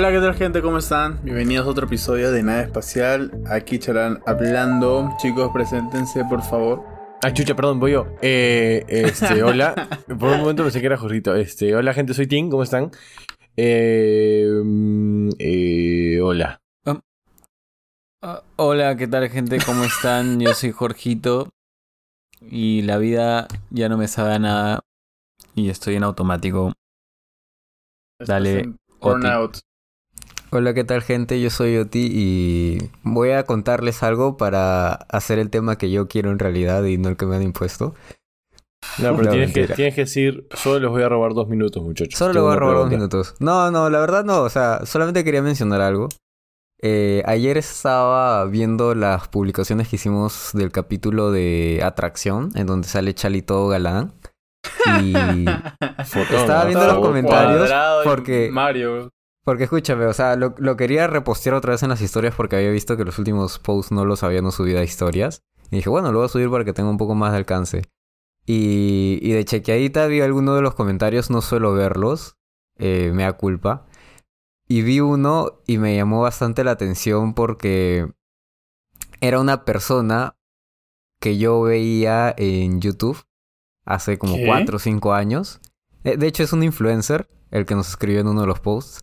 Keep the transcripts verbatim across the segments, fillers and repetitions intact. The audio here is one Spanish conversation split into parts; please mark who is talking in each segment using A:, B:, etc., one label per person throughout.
A: Hola, ¿qué tal, gente? ¿Cómo están? Bienvenidos a otro episodio de Nave Espacial. Aquí Charán hablando. Chicos, preséntense, por favor.
B: Ah, chucha, perdón, voy yo. Eh, este, hola. Por un momento pensé que era Jorgito. Este, hola, gente, soy Tim, ¿cómo están? Eh, mm, eh, hola.
C: Um, uh, hola, ¿qué tal, gente? ¿Cómo están? Yo soy Jorgito. Y la vida ya no me sabe a nada. Y estoy en automático. Dale,
A: Burnout.
D: Hola, ¿qué tal, gente? Yo soy Oti y voy a contarles algo para hacer el tema que yo quiero en realidad y no el que me han impuesto.
B: No, pero
D: No,
B: tienes, que,
D: mentira.
B: tienes que decir, solo les voy a robar dos minutos, muchachos.
D: Solo le
B: Tengo
D: voy a
B: una
D: robar dos
B: pregunta.
D: minutos. No, no, la verdad no. O sea, solamente quería mencionar algo. Eh, ayer estaba viendo las publicaciones que hicimos del capítulo de Atracción, en donde sale Chalito Galán. Y
B: Fotón,
D: estaba
B: ¿no?
D: viendo los
B: Todo
D: comentarios
A: Cuadrado y
D: porque...
A: Mario.
D: Porque escúchame, o sea, lo, lo quería repostear otra vez en las historias porque había visto que los últimos posts no los habían subido a historias. Y dije, bueno, lo voy a subir para que tenga un poco más de alcance. Y, y de chequeadita vi alguno de los comentarios, no suelo verlos, eh, me da culpa. Y vi uno y me llamó bastante la atención porque era una persona que yo veía en YouTube hace como
A: ¿Qué?
D: cuatro o cinco años. Eh, De hecho, es un influencer el que nos escribió en uno de los posts.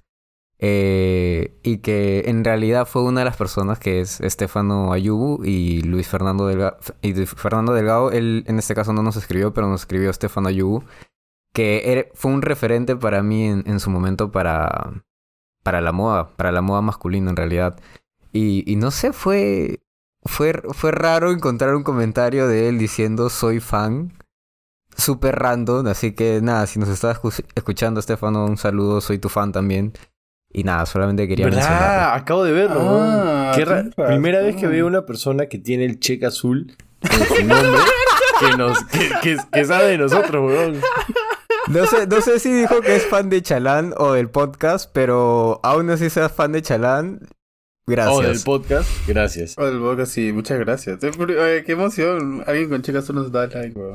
D: Eh, y que en realidad fue una de las personas que es Estefano Ayubu y Luis Fernando Delgado. Y de- Fernando Delgado, él en este caso no nos escribió, pero nos escribió Estefano Ayubu, que era- fue un referente para mí en, en su momento para, para la moda, para la moda masculina en realidad. Y, y no sé, fue, fue, fue raro encontrar un comentario de él diciendo soy fan. Súper random, así que nada, si nos estás escu- escuchando, Estefano, un saludo, soy tu fan también. Y nada, solamente quería mencionarlo.
B: ¿Verdad? Acabo de verlo.
A: Ah,
B: weón. Qué ra-
A: tienes razón.
B: Primera vez que veo una persona que tiene el cheque azul en su nombre que, nos, que, que, que sabe de nosotros, weón.
D: No sé, no sé si dijo que es fan de Chalán o del podcast, pero aún así seas fan de Chalán, gracias.
B: O del podcast, gracias.
A: Oh, del boca, sí, muchas gracias. Eh, pero, oye, qué emoción. Alguien con chicas nos da like, weón.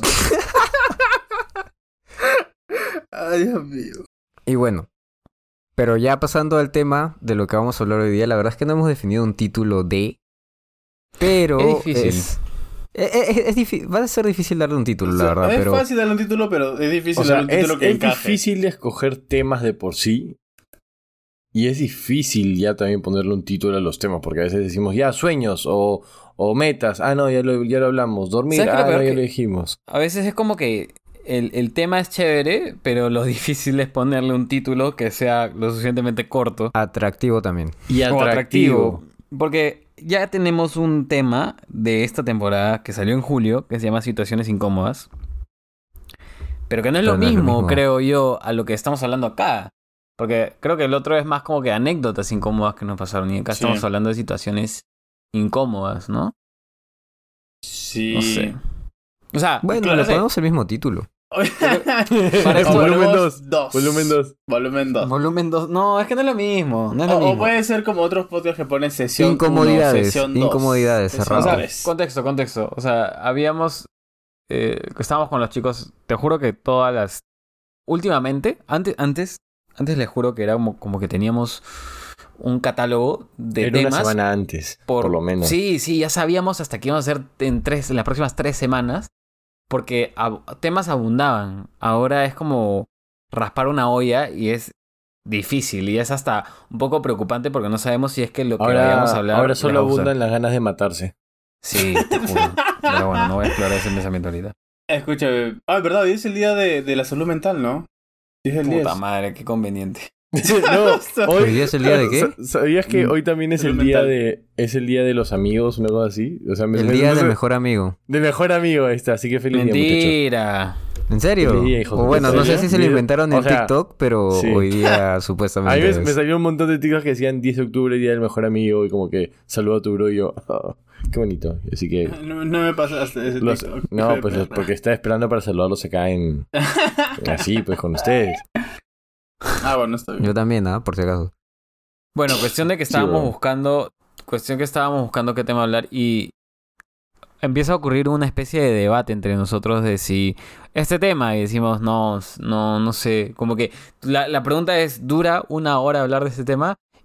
A: Ay, Dios mío.
D: Y bueno, pero ya pasando al tema de lo que vamos a hablar hoy día, la verdad es que no hemos definido un título de... Pero
C: Es difícil.
D: es... Es, es- es difí- va a ser difícil darle un título, la verdad,
A: es
D: pero...
A: fácil darle un título, pero es difícil
B: O sea,
A: darle un
B: es,
A: título que
B: es
A: encaje.
B: difícil escoger temas de por sí. Y es difícil ya también ponerle un título a los temas, porque a veces decimos, ya, sueños o, o metas. Ah, no, ya lo, ya lo hablamos. Dormir,
C: ¿Sabes qué es
B: ah,
C: lo
B: no,
C: peor?
B: ya
C: Que-
B: lo dijimos.
C: A veces es como que el, el tema es chévere, pero lo difícil es ponerle un título que sea lo suficientemente corto.
D: Atractivo también.
B: Y
C: O
B: atractivo.
C: Porque ya tenemos un tema de esta temporada que salió en julio, que se llama Situaciones Incómodas. Pero que no es,
D: Pero
C: lo,
D: no es lo
C: mismo,
D: mismo.
C: creo yo, a lo que estamos hablando acá. Porque creo que el otro es más como que anécdotas incómodas que nos pasaron. Y acá
A: Sí.
C: estamos hablando de situaciones incómodas, ¿no?
A: Sí.
C: No sé. O sea,
D: Bueno,
C: claro,
D: le
C: sí.
D: ponemos el mismo título.
C: Para eso
B: Volumen
A: Volvemos
B: dos. Volumen dos.
A: Volumen dos.
C: Volumen dos. No, es que no es lo mismo. No es lo
A: O, o
C: mismo.
A: puede ser como otros podcasts que ponen sesión
D: Incomodidades,
A: uno, sesión dos,
D: incomodidades,
A: sesión
D: cerrado.
C: O sea,
A: tres.
C: contexto, contexto. O sea, habíamos... Eh, estábamos con los chicos... Te juro que todas las... Últimamente, antes, antes, antes les juro que era como, como que teníamos un catálogo de
B: Era una
C: temas.
B: semana antes, por, lo menos.
C: Sí, sí, ya sabíamos hasta que íbamos a hacer en, tres, en las próximas tres semanas. Porque ab- temas abundaban. Ahora es como raspar una olla y es difícil. Y es hasta un poco preocupante porque no sabemos si es que lo que
B: Ahora,
C: vayamos a hablar...
B: ahora
C: les
B: solo
C: va a gustar.
B: abundan las ganas de matarse.
C: Sí, te juro. Pero bueno, no voy a explorar ese pensamiento ahorita.
A: Escúchame. Ah, verdad, hoy es el día de, de la salud mental, ¿no? Sí, es el
C: Puta
A: diez.
C: madre, qué conveniente.
B: No,
D: ¿Hoy
B: hoy,
D: día es el día de qué?
B: Sa- ¿Sabías que hoy también es
A: Salud
B: el día
A: mental.
B: de es el día de los amigos, una cosa así? O sea, me-
D: El
B: me-
D: día
B: me-
D: del mejor amigo.
B: del mejor amigo, ahí está, así que feliz día, muchachos.
C: Mentira.
D: ¿En serio?
B: Feliz día, hijos
D: O
B: de
D: bueno,
B: puta.
D: no sé si se lo
B: Día-
D: inventaron en
B: o sea,
D: TikTok, pero
B: sí.
D: hoy día
B: A
D: supuestamente
B: mí me,
D: es.
B: me salió un montón de TikToks que decían diez de octubre, día del mejor amigo, y como que saludo a tu bro y yo, "Ah, qué bonito. Así que
A: No, no me pasaste ese
B: los-
A: TikTok.
B: no, pues los- porque estaba esperando para saludarlos acá en así, pues con ustedes.
A: Ah, bueno, está bien.
D: Yo también, ¿ah? Por si acaso.
C: Bueno, cuestión de que estábamos
B: bueno.
C: buscando... Cuestión que estábamos buscando qué tema hablar y... Empieza a ocurrir una especie de debate entre nosotros de si este tema y decimos no, no, no sé, como que la, la pregunta es, ¿dura una hora hablar de este tema?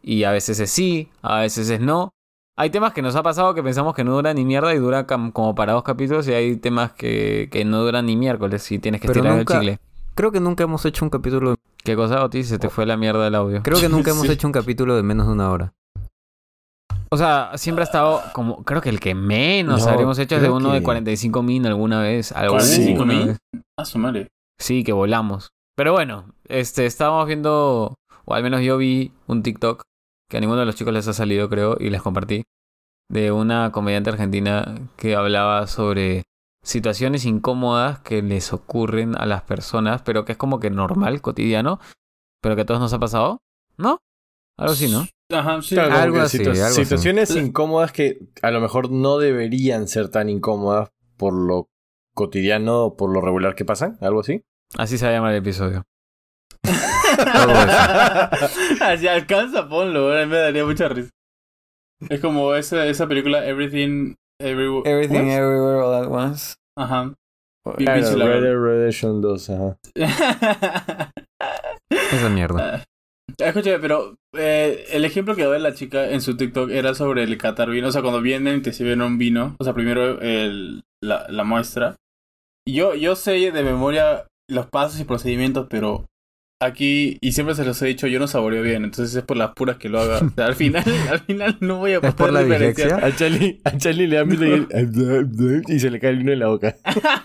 C: y a veces es sí, a veces es no. Hay temas que nos ha pasado que pensamos que no duran ni mierda y dura cam- como para dos capítulos, y hay temas que, que no duran ni miércoles y tienes que
D: Pero
C: estirar
D: nunca-
C: el chicle.
D: Creo que nunca hemos hecho un capítulo...
C: ¿Qué cosa, Otis? Se te fue la mierda del audio.
D: Creo que nunca hemos
A: Sí.
D: hecho un capítulo de menos de una hora.
C: O sea, siempre ha estado como... Creo que el que menos
B: No,
C: habremos hecho es de
B: creo
C: uno de
B: que-
C: cuarenta y cinco min alguna vez. Alguna
A: ¿cuarenta y cinco min?
C: vez.
A: Ah, su madre.
C: Sí, que volamos. Pero bueno, este, estábamos viendo... O al menos yo vi un TikTok que a ninguno de los chicos les ha salido, creo, y les compartí. De una comediante argentina que hablaba sobre situaciones incómodas que les ocurren a las personas, pero que es como que normal, cotidiano, pero que a todos nos ha pasado, ¿no? Algo así, ¿no?
A: Ajá, sí.
B: Claro, como
D: Algo
B: que
D: así,
B: situa-
D: algo así.
B: situaciones incómodas que a lo mejor no deberían ser tan incómodas por lo cotidiano o por lo regular que pasan, algo así.
C: Así se va a llamar el episodio.
D: Todo eso.
A: Así alcanza, ponlo, eh, me daría mucha risa. Es como esa, esa película Everything Everywhere.
C: Everywhere All at Once.
A: Ajá. Pi-
B: Claro,
A: pinche la
B: Red
A: verdad.
B: Dead Redemption dos, ajá.
D: Esa mierda.
A: Escúchame, pero eh, el ejemplo que daba la chica en su TikTok era sobre el catar vino. O sea, cuando vienen y te sirven un vino. O sea, primero el, la, la muestra. Y yo, yo sé de memoria los pasos y procedimientos, pero aquí, y siempre se los he dicho, yo no saboreo bien. Entonces es por las puras que lo haga. O sea, al final, al final no voy a
D: ¿Es por la
A: poder diferenciar.
B: A Charlie, a Charlie le da miedo y, y se le cae el vino en la boca.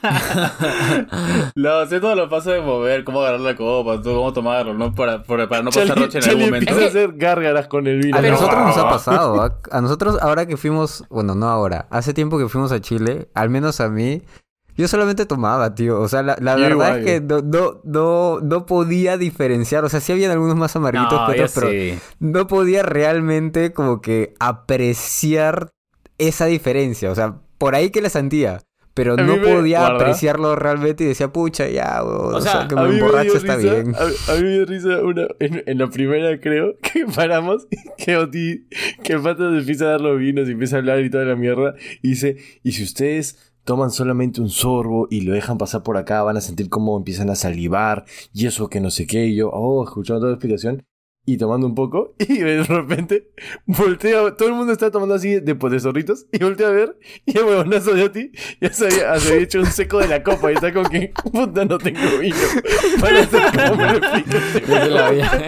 A: No, sé todos los pasos de mover, cómo agarrar la copa, todo, cómo tomarlo, ¿no? Para, para, para no pasar
B: Charlie,
A: roche en
B: Charlie
A: algún momento.
B: empieza a hacer gárgaras con el vino.
D: A
C: Pero-
D: nosotros nos ha pasado. A, a nosotros, ahora que fuimos... Bueno, no ahora. Hace tiempo que fuimos a Chile, al menos a mí... Yo solamente tomaba, tío. O sea, la, la
B: Yo
D: verdad
B: igual.
D: es que no, no, no, no podía diferenciar. O sea, sí habían algunos más amarguitos
C: No,
D: que
C: yo
D: otros, pero
C: sí.
D: no podía realmente como que apreciar esa diferencia. O sea, por ahí que la sentía. Pero
B: A
D: no
B: mí me-
D: podía
B: ¿verdad?
D: apreciarlo realmente y decía, pucha, ya, weón,
C: O
D: o
C: sea,
D: sea, que
B: A
D: me
B: mí me
D: emborracho
B: dio
D: está
B: risa,
D: bien.
B: A, a mí me dio risa una, en, en la primera, creo, que paramos, que Oti, que el pata se empieza a dar los vinos y empieza a hablar y toda la mierda, y dice, y si ustedes toman solamente un sorbo y lo dejan pasar por acá, van a sentir cómo empiezan a salivar, y eso que no sé qué, y yo, oh, escuchando toda la explicación, y tomando un poco, y de repente volteo, todo el mundo está tomando así de, de zorritos, y volteo a ver, y el huevonazo de Oti ya se había, se había hecho un seco de la copa, y está como que, puta, no tengo vino, para hacer como me lo explico este
C: Ya se la había.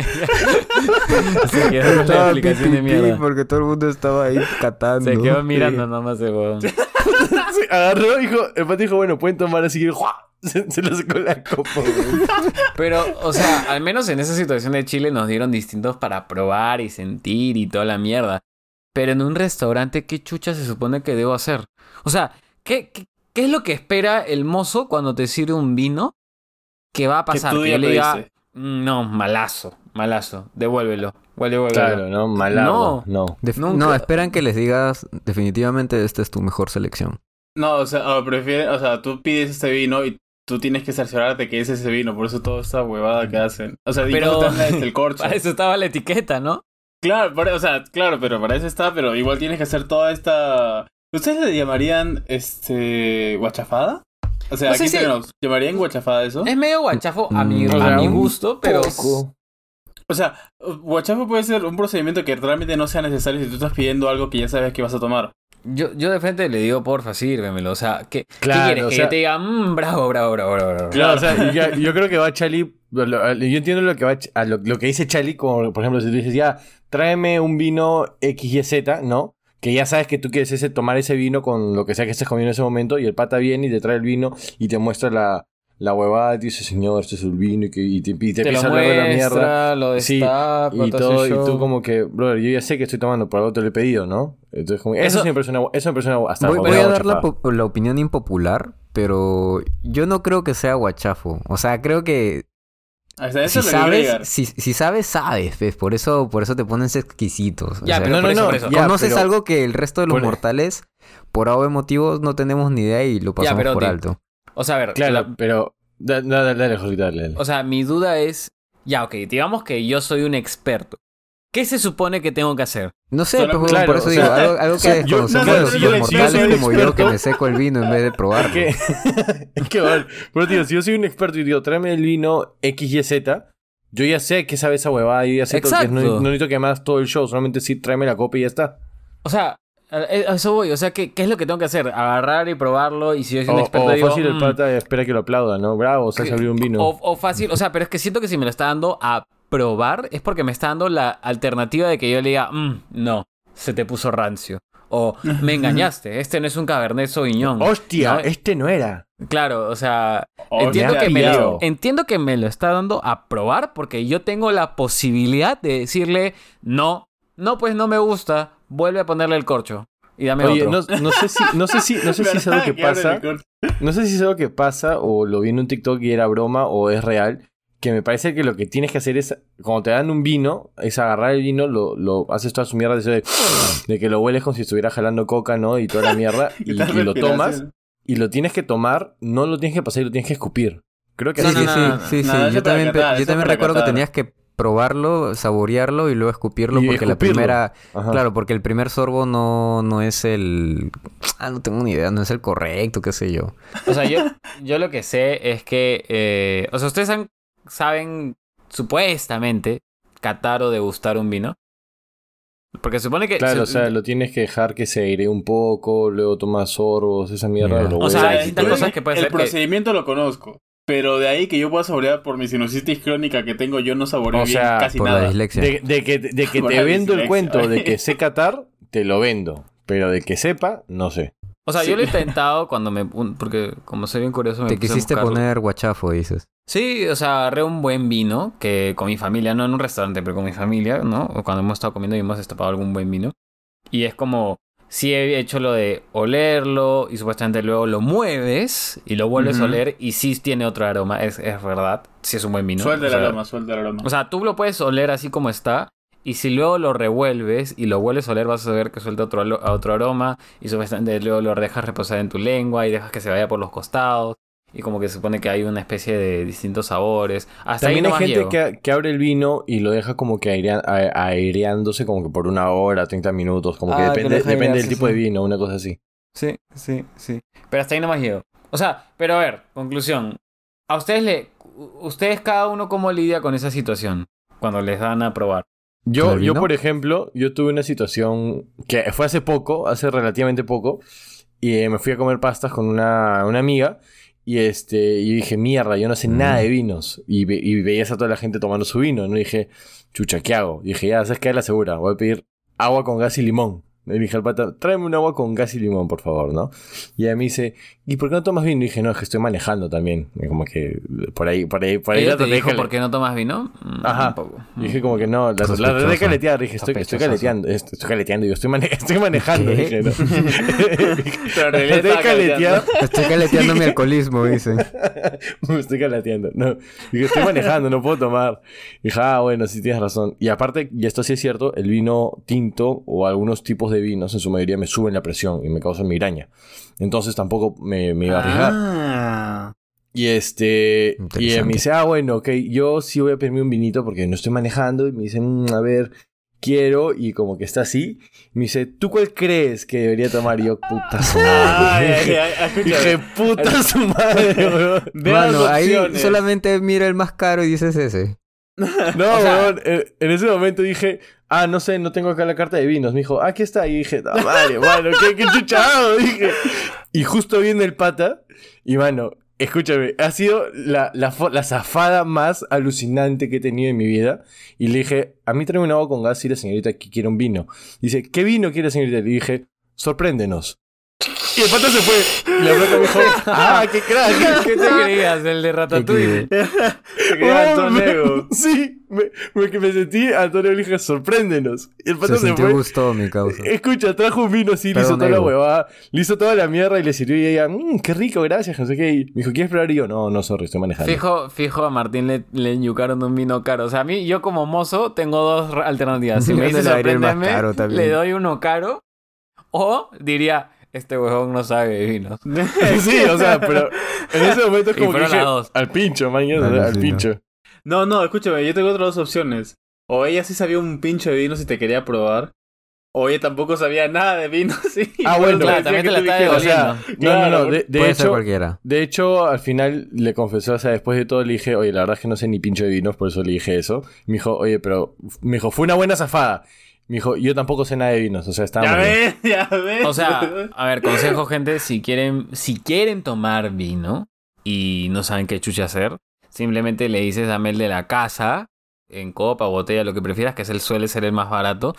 C: Se quedó con la
D: Estaba
C: explicación de
D: pi, pi, pi,
C: mierda.
D: porque todo el mundo estaba ahí catando.
C: Se quedó mirando nomás el huevón.
B: Sí, agarró, dijo, el pato dijo, bueno, pueden tomar así que ¡juá! Se, se lo sacó la copa, güey.
C: Pero, o sea, al menos en esa situación de Chile nos dieron distintos para probar y sentir y toda la mierda. Pero en un restaurante, ¿qué chucha se supone que debo hacer? O sea, ¿qué, qué, qué es lo que espera el mozo cuando te sirve un vino? ¿Qué va a pasar?
A: Que tú
C: Que
A: ya
C: yo le diga,
A: pediste.
C: "Mm, no, malazo, malazo, devuélvelo, devuélvelo".
B: Claro, ¿no? Malagua, no.
D: Def-
C: Nunca-
D: No, esperan que les digas definitivamente esta es tu mejor selección.
A: No, o sea, o prefiere, o sea, tú pides este vino y tú tienes que cerciorarte que es ese vino, por eso toda esta huevada que hacen. O sea,
C: Pero-
A: pero desde el corcho.
C: Para eso estaba la etiqueta, ¿no?
A: Claro, para- o sea, claro, pero para eso está, pero igual tienes que hacer toda esta. ¿Ustedes le llamarían este guachafada? O sea,
C: No sé
A: aquí
C: si-
A: tenemos, ¿llamarían guachafada eso?
C: Es medio guachafo a mi,
D: Mm,
C: a
B: o sea,
C: mi
B: un
C: gusto, pero...
B: Poco.
A: O sea, guachafo puede ser un procedimiento que realmente no sea necesario si tú estás pidiendo algo que ya sabes que vas a tomar.
C: Yo, yo de frente le digo, porfa, sírvemelo. O sea, ¿qué,
B: Claro,
C: ¿qué quieres?
B: o
C: Que
B: sea-
C: yo te diga, mmm, bravo, bravo, bravo, bravo, bravo.
B: Claro, o sea, yo, yo creo que va Charlie. lo- lo- Yo entiendo lo que va a lo, lo que dice Charlie, como por ejemplo, si tú dices, ya, tráeme un vino X Y Z, ¿no? Que ya sabes que tú quieres ese, tomar ese vino con lo que sea que estés comiendo en ese momento, y el pata viene y te trae el vino y te muestra la, la huevada y te dice, señor, este es el vino, y, que, y te, y te
C: Te lo
B: empieza a hablar de la mierda.
C: muestra, lo
B: Sí,
C: destapa,
B: y
C: te
B: todo,
C: hace
B: y tú
C: show.
B: como que, brother, yo ya sé que estoy tomando, por algo te lo he pedido, ¿no? Entonces, como, eso,
C: Eso-
B: sí me impresiona, eso me impresiona hasta
D: Voy,
B: cuando
D: voy a
B: hago
D: dar la,
B: chafada.
D: po- la opinión impopular, pero yo no creo que sea guachafo. O sea, creo que
A: Hasta eso
D: si
A: es lo que quiero
D: sabes,
A: llegar.
D: si, si sabes, sabes, ¿ves? Por eso, por eso te pones exquisitos. O
C: Ya,
D: sea,
C: pero
B: no,
C: por
B: no,
C: eso,
B: no,
C: por eso.
B: ya,
D: conoces
B: pero-
D: algo que el resto de los
B: por-
D: mortales, por algo de motivos, no tenemos ni idea y lo pasamos
C: pero
D: por
C: di-
D: alto.
C: O sea, a ver,
B: Claro,
C: la-
B: pero... da- da- Dale, dale, Josita, dale, dale.
C: o sea, mi duda es, ya, ok, digamos que yo soy un experto. ¿Qué se supone que tengo que hacer?
D: No sé,
A: Solo-
D: pues, huevón,
B: claro,
D: por eso
B: o
D: digo,
B: sea,
D: algo, algo
B: o sea,
D: que
B: yo-
D: desconocemos
A: no, no,
D: los,
A: si
D: los
A: yo- si yo soy
D: mortales
A: un
D: como yo que
A: experto-
D: me seco el vino en vez de probarlo.
B: Es que, es que vale. Pero tío, si yo soy un experto y digo, tráeme el vino X Y Z, Yo ya sé que sabe esa huevada, yo ya sé todo, que
C: Exacto.
B: no, no necesito que me hagas todo el show, solamente sí tráeme la copa y ya está.
C: O sea, a a eso voy. O sea, ¿qué, ¿qué es lo que tengo que hacer? Agarrar y probarlo. Y si yo soy un
B: O,
C: experto,
B: o
C: digo,
B: fácil el
C: "Mm,
B: pata espera que lo aplauda, ¿no? Bravo, sabes
C: que-
B: abrir un vino.
C: O, o fácil, o sea, pero es que siento que si me lo está dando a probar es porque me está dando la alternativa de que yo le diga, "Mm, no, se te puso rancio. O me engañaste, este no es un Cabernet Sauvignon.
B: ¡Hostia!
C: ¿no?
B: Este no era.
C: Claro, o sea,
A: Oh,
C: entiendo,
B: me
C: que
B: ha
C: me lo,
B: pillado.
C: entiendo que me lo está dando a probar porque yo tengo la posibilidad de decirle, no, no, pues no me gusta, vuelve a ponerle el corcho y dame
B: Oye,
C: otro.
B: no, no sé si, no sé si, no sé si es algo que
A: ¿Verdad? abre
B: pasa.
A: el corte.
B: No sé si es algo que pasa o lo vi en un TikTok y era broma o es real. Que me parece que lo que tienes que hacer es, cuando te dan un vino, es agarrar el vino, lo, lo haces toda su mierda de, eso de, de que lo hueles como si estuviera jalando coca, ¿no? Y toda la mierda. y,
A: Quitar
B: y lo tomas
A: respiración.
B: y lo tienes que tomar, no lo tienes que pasar y lo tienes que escupir. Creo que
D: Sí,
C: No,
B: así
D: sí,
C: no,
D: sí,
C: no, no,
D: sí, sí.
A: no, eso
D: Yo
A: para
D: también, pe-
A: catar,
D: yo
A: eso
D: también
A: para
D: recuerdo que
A: catar.
D: tenías que probarlo, saborearlo y luego escupirlo
B: Y
D: porque la
B: escupirlo.
D: primera...
B: Ajá.
D: Claro, porque el primer sorbo no, no es el... Ah, no tengo ni idea, no es el correcto, qué sé yo.
C: O sea, yo, yo lo que sé es que, eh, o sea, ustedes han- saben supuestamente catar o degustar un vino. Porque supone que...
B: Claro,
C: se-
B: o sea, lo tienes que dejar que se aire un poco, luego tomas sorbos, esa mierda.
D: Ya.
B: lo
C: O sea,
B: hueles
C: hay
B: y
C: distintas
B: todo.
C: cosas que puede
A: el
C: ser que-
A: procedimiento lo conozco. Pero de ahí que yo pueda saborear por mi sinusitis crónica que tengo, yo no saboreo
B: O
A: bien
B: sea,
A: casi
D: Por la
A: nada.
D: dislexia.
B: De, de que, de que
A: Por
B: te
A: la
B: vendo el
A: dislexia.
B: cuento de que sé catar, te lo vendo. Pero de que sepa, no sé.
C: O sea,
A: Sí.
C: yo lo he intentado cuando me... un- Porque como soy bien curioso me
D: Te
C: puse a
D: quisiste
C: buscarlo.
D: poner guachafo, dices.
C: Sí, o sea, agarré un buen vino que con mi familia, no en un restaurante, pero con mi familia, ¿no? O cuando hemos estado comiendo y hemos destapado algún buen vino. Y es como, sí he hecho lo de olerlo y supuestamente luego lo mueves y lo vuelves a
A: Ujú.
C: oler y sí tiene otro aroma, es, es verdad, sí es un buen vino.
A: Suelta
C: O
A: el
C: sea,
A: aroma, suelta el aroma.
C: O sea, tú lo puedes oler así como está y si luego lo revuelves y lo vuelves a oler vas a ver que suelta otro, alo- otro aroma y supuestamente luego lo dejas reposar en tu lengua y dejas que se vaya por los costados. Y como que se supone que hay una especie de distintos sabores. Hasta
B: También
C: ahí
B: hay
C: nomás
B: gente
C: llego.
B: que, que abre el vino y lo deja como que airea- a- aireándose como que por una hora, treinta minutos. Como que
C: Ah, que
B: depende,
C: lo deja
B: depende
C: airear,
B: del
C: sí,
B: tipo
C: sí.
B: de vino, una cosa así.
C: Sí, sí, sí. Pero hasta ahí nomás llego. O sea, pero a ver, conclusión. ¿A ustedes le... ustedes cada uno cómo lidia con esa situación? Cuando les dan a probar.
D: ¿Con
B: Yo,
D: el
B: yo,
D: vino?
B: por ejemplo, yo tuve una situación que fue hace poco, hace relativamente poco, y eh, me fui a comer pastas con una, una amiga. Y este, y dije, mierda, yo no sé
D: Mm.
B: nada de vinos. Y, ve- y veías a toda la gente tomando su vino, ¿no? Y dije, chucha, ¿qué hago? Y dije, ya, ¿sabes qué? La segura, voy a pedir agua con gas y limón. Le dije al pata, tráeme un agua con gas y limón, por favor, ¿no? Y ella me dice, ¿y por qué no tomas vino? Y dije, no, es que estoy manejando también. Y como que por ahí, por ahí, por ahí
C: ¿Ella
B: la
C: te
B: traté de
C: dijo
B: cale-
C: por qué no tomas vino? Mm,
B: Ajá.
C: Un poco.
B: Y dije como que no, la, la
D: Sospechoso.
B: traté de caletear. Dije, estoy, estoy
C: Sospechoso.
B: caleteando, estoy, estoy caleteando. Yo estoy, mane- estoy manejando,
D: ¿Qué?
B: dije, ¿no?
A: Pero en realidad
B: Traté de
A: estaba
B: caletear.
D: Estoy caleteando mi alcoholismo, dicen.
B: Me estoy calateando. No. Dije, estoy manejando, no puedo tomar. Dije, ah, bueno, sí tienes razón. Y aparte, y esto sí es cierto, el vino tinto o algunos tipos de vinos en su mayoría me suben la presión y me causan migraña. Entonces tampoco me, me iba a arriesgar.
A: Ah.
B: Y este. Y ella
D: Interesante.
B: me dice, ah, bueno, ok, yo sí voy a pedirme un vinito porque no estoy manejando. Y me dice, "Mm, a ver, quiero. Y como que está así. Y me dice, ¿tú cuál crees que debería tomar? Y yo, puta su
A: Ay,
B: madre.
A: ay, ay, escúchame.
B: Dije, puta su madre, weón.
A: Ve
D: Mano,
A: las
D: ahí
A: opciones.
D: solamente mira el más caro y dices ese.
B: No,
C: O sea-
B: weón, en, en ese momento dije, ah, no sé, no tengo acá la carta de vinos. Me dijo, ah, aquí está. Y dije, no, madre, mano, qué, qué chuchado. Dije. Y justo viene el pata. Y, mano, escúchame, ha sido la, la, fo- la zafada más alucinante que he tenido en mi vida. Y le dije, a mí tráeme un agua con gas y la señorita que quiere un vino. Dice, ¿qué vino quiere señorita? Le dije, sorpréndenos. Y el pata se fue. Y la plata me dijo, ah, qué crack.
C: ¿Qué te creías? El de Ratatouille.
A: Se queda
B: Oh,
A: Antonio.
B: me- Sí, me, me, que me sentí, Antonio le dije, sorpréndenos. Y el pata
D: Se
B: se,
D: sintió
B: fue.
D: gusto mi causa.
B: Escucha, trajo un vino así, le
D: Pero
B: hizo
D: un
B: toda la
D: ego.
B: huevada, le hizo toda la mierda y le sirvió y ella, mmm, qué rico, gracias, no sé qué. Y me dijo, ¿quieres probar? Y yo, no, no, sorry, estoy manejando.
C: Fijo, fijo, a Martín le, le enyucaron un vino caro. O sea, a mí, yo como mozo, tengo dos re- alternativas. Si me
D: Yo
C: dice
D: le daría el más
C: sorpréndeme,
D: caro también.
C: le doy uno caro. O diría, este huevón no sabe de vinos.
B: Sí, o sea, pero en ese momento es
C: Y
B: como que
C: fueron
B: dije,
C: las dos.
B: al pincho, mañana,
D: Vale,
B: al
D: sí,
B: pincho.
A: No, no, escúchame, yo tengo otras dos opciones. O ella sí sabía un pincho de vino si te quería probar. Oye, tampoco sabía nada de vino, sí.
B: Ah, bueno,
C: claro, también te la está devolviendo.
B: O sea, no,
A: Claro,
B: no, no. De, de
D: Puede ser
B: hecho,
D: cualquiera.
B: de hecho, al final le confesó, o sea, después de todo le dije, oye, la verdad es que no sé ni pincho de vinos, por eso le dije eso. Me dijo, oye, pero, me dijo, fue una buena zafada. Me dijo, yo tampoco sé nada de vinos, o sea, estaba
A: Ya
B: muy bien.
A: ves, ya ves.
C: O sea, a ver, consejo, gente, si quieren, si quieren tomar vino y no saben qué chucha hacer, simplemente le dices a Mel de la casa, en copa, botella, lo que prefieras, que es el, suele ser el más barato.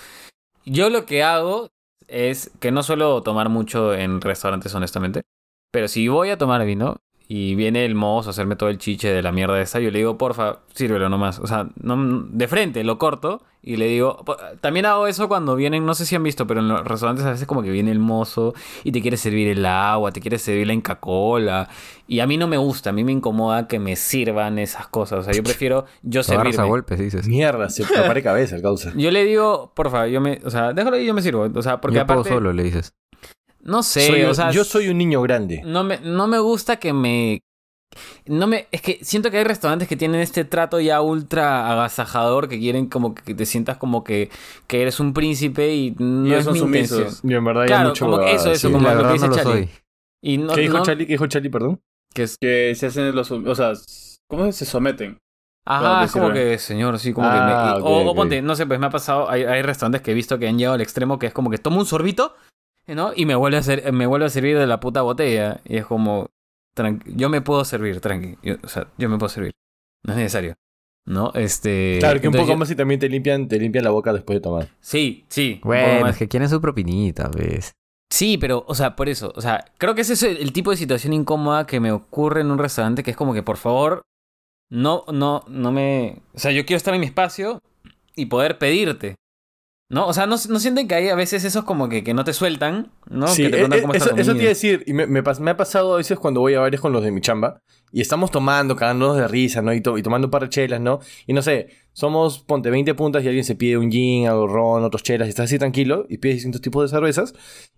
C: Yo lo que hago es que no suelo tomar mucho en restaurantes, honestamente, pero si voy a tomar vino y viene el mozo a hacerme todo el chiche de la mierda esa, yo le digo, porfa, sírvelo nomás. O sea, no, de frente lo corto y le digo... También hago eso cuando vienen, no sé si han visto, pero en los restaurantes a veces como que viene el mozo y te quiere servir el agua, te quiere servir la Inca-Cola. Y a mí no me gusta, a mí me incomoda que me sirvan esas cosas. O sea, yo prefiero yo
D: Te agarras a
C: servirme.
D: golpes, dices.
B: Mierda, se prepare cabeza el causa.
C: Yo le digo, porfa, yo me... O sea, déjalo ahí y yo me sirvo. O sea, porque
D: Yo
C: aparte...
D: puedo solo, le dices.
C: No sé,
B: Soy-
C: o sea...
B: yo soy un niño grande.
C: No me, no me gusta que me... No me... Es que siento que hay restaurantes que tienen este trato ya ultra agasajador, que quieren como que te sientas como que, que eres un príncipe y no
A: Y
C: es
A: son
C: mi
A: sumisos.
C: intención.
B: Y en verdad
C: Claro,
B: hay mucho
C: como que
B: huevada,
C: eso, eso,
B: sí.
C: como
D: la
C: lo que
D: verdad
C: dice
D: no lo
C: Charlie.
D: soy.
C: Y no,
B: ¿Qué dijo
C: no-
B: Charlie? ¿Qué dijo Charlie, perdón?
C: que es-
A: Que se hacen los... O sea, ¿cómo se someten?
C: Ajá,
A: Cuando te
C: es como
A: sirven.
C: que, señor, sí, como
B: Ah,
C: que me... y-
B: ok,
C: o, o
B: ok.
C: ponte, no sé, pues me ha pasado... Hay, hay restaurantes que he visto que han llegado al extremo que es como que tomo un sorbito, ¿no? Y me vuelve a, ser, me vuelve a servir de la puta botella. Y es como... tranqui- yo me puedo servir, tranqui. Yo- o sea, yo me puedo servir. No es necesario. ¿No? Este...
B: Claro, que un
C: entonces
B: poco
C: yo-
B: más y también te limpian, te limpian la boca después de tomar.
C: Sí, sí. un poco
D: Bueno,
C: más.
D: es que quieren su propinita, ¿ves?
C: Sí, pero, o sea, por eso. O sea, creo que ese es el, el tipo de situación incómoda que me ocurre en un restaurante, que es como que, por favor, no, no, no me... O sea, yo quiero estar en mi espacio y poder pedirte. ¿No? O sea, ¿no, no sienten que hay a veces esos como que, que no te sueltan? ¿no?
B: Sí,
C: que te
B: eh,
C: preguntan
B: eh,
C: cómo está
B: eso,
C: la
B: eso te
C: comida.
B: iba a decir, y me, me, pas- me ha pasado a veces cuando voy a bares con los de mi chamba, y estamos tomando, cagándonos de risa, ¿no? Y, to- y tomando un par de chelas, ¿no? Y no sé, somos, ponte, veinte puntas y alguien se pide un gin, algo ron, otros chelas, y estás así tranquilo, y pides distintos tipos de cervezas,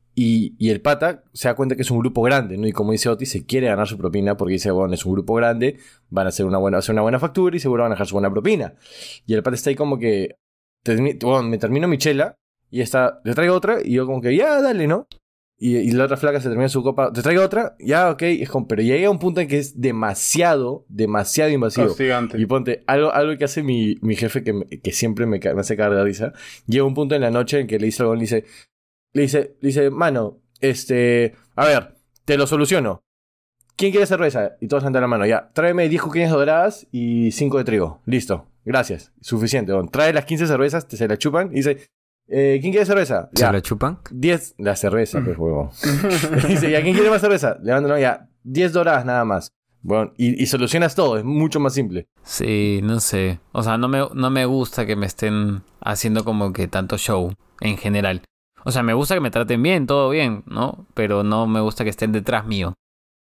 B: y, y el pata se da cuenta que es un grupo grande, ¿no? Y como dice Oti, se quiere ganar su propina, porque dice, bueno, es un grupo grande, van a hacer una buena, hacer una buena factura, y seguro van a dejar su buena propina. Y el pata está ahí como que, termi- bueno, me termino mi chela, y está, le traigo otra, y yo como que, ya, dale, ¿no? Y, y la otra flaca se termina su copa, te traigo otra, ya, ok, es como, pero ya llega un punto en que es demasiado, demasiado invasivo.
A: Hostigante.
B: Y ponte, algo, algo que hace mi, mi jefe que, me- que siempre me, ca- me hace cagar de risa, llega un punto en la noche en que le dice algo, le dice, le dice, le dice, mano, este, a ver, te lo soluciono. ¿Quién quiere cerveza? Y todos levantan la mano, ya, tráeme diez coquines doradas y cinco de trigo, listo, gracias, suficiente. Bueno, trae las quince cervezas, te se las chupan y dice, eh, ¿quién quiere cerveza?
D: ¿Se
B: Ya,
D: la chupan?
B: diez, la cerveza, pues, huevo. Dice, ¿y a quién quiere más cerveza? Levántalo, ya, diez doradas nada más. Bueno, y, y solucionas todo, es mucho más simple.
C: Sí, no sé. O sea, no me, no me gusta que me estén haciendo como que tanto show en general. O sea, me gusta que me traten bien, todo bien, ¿no? Pero no me gusta que estén detrás mío.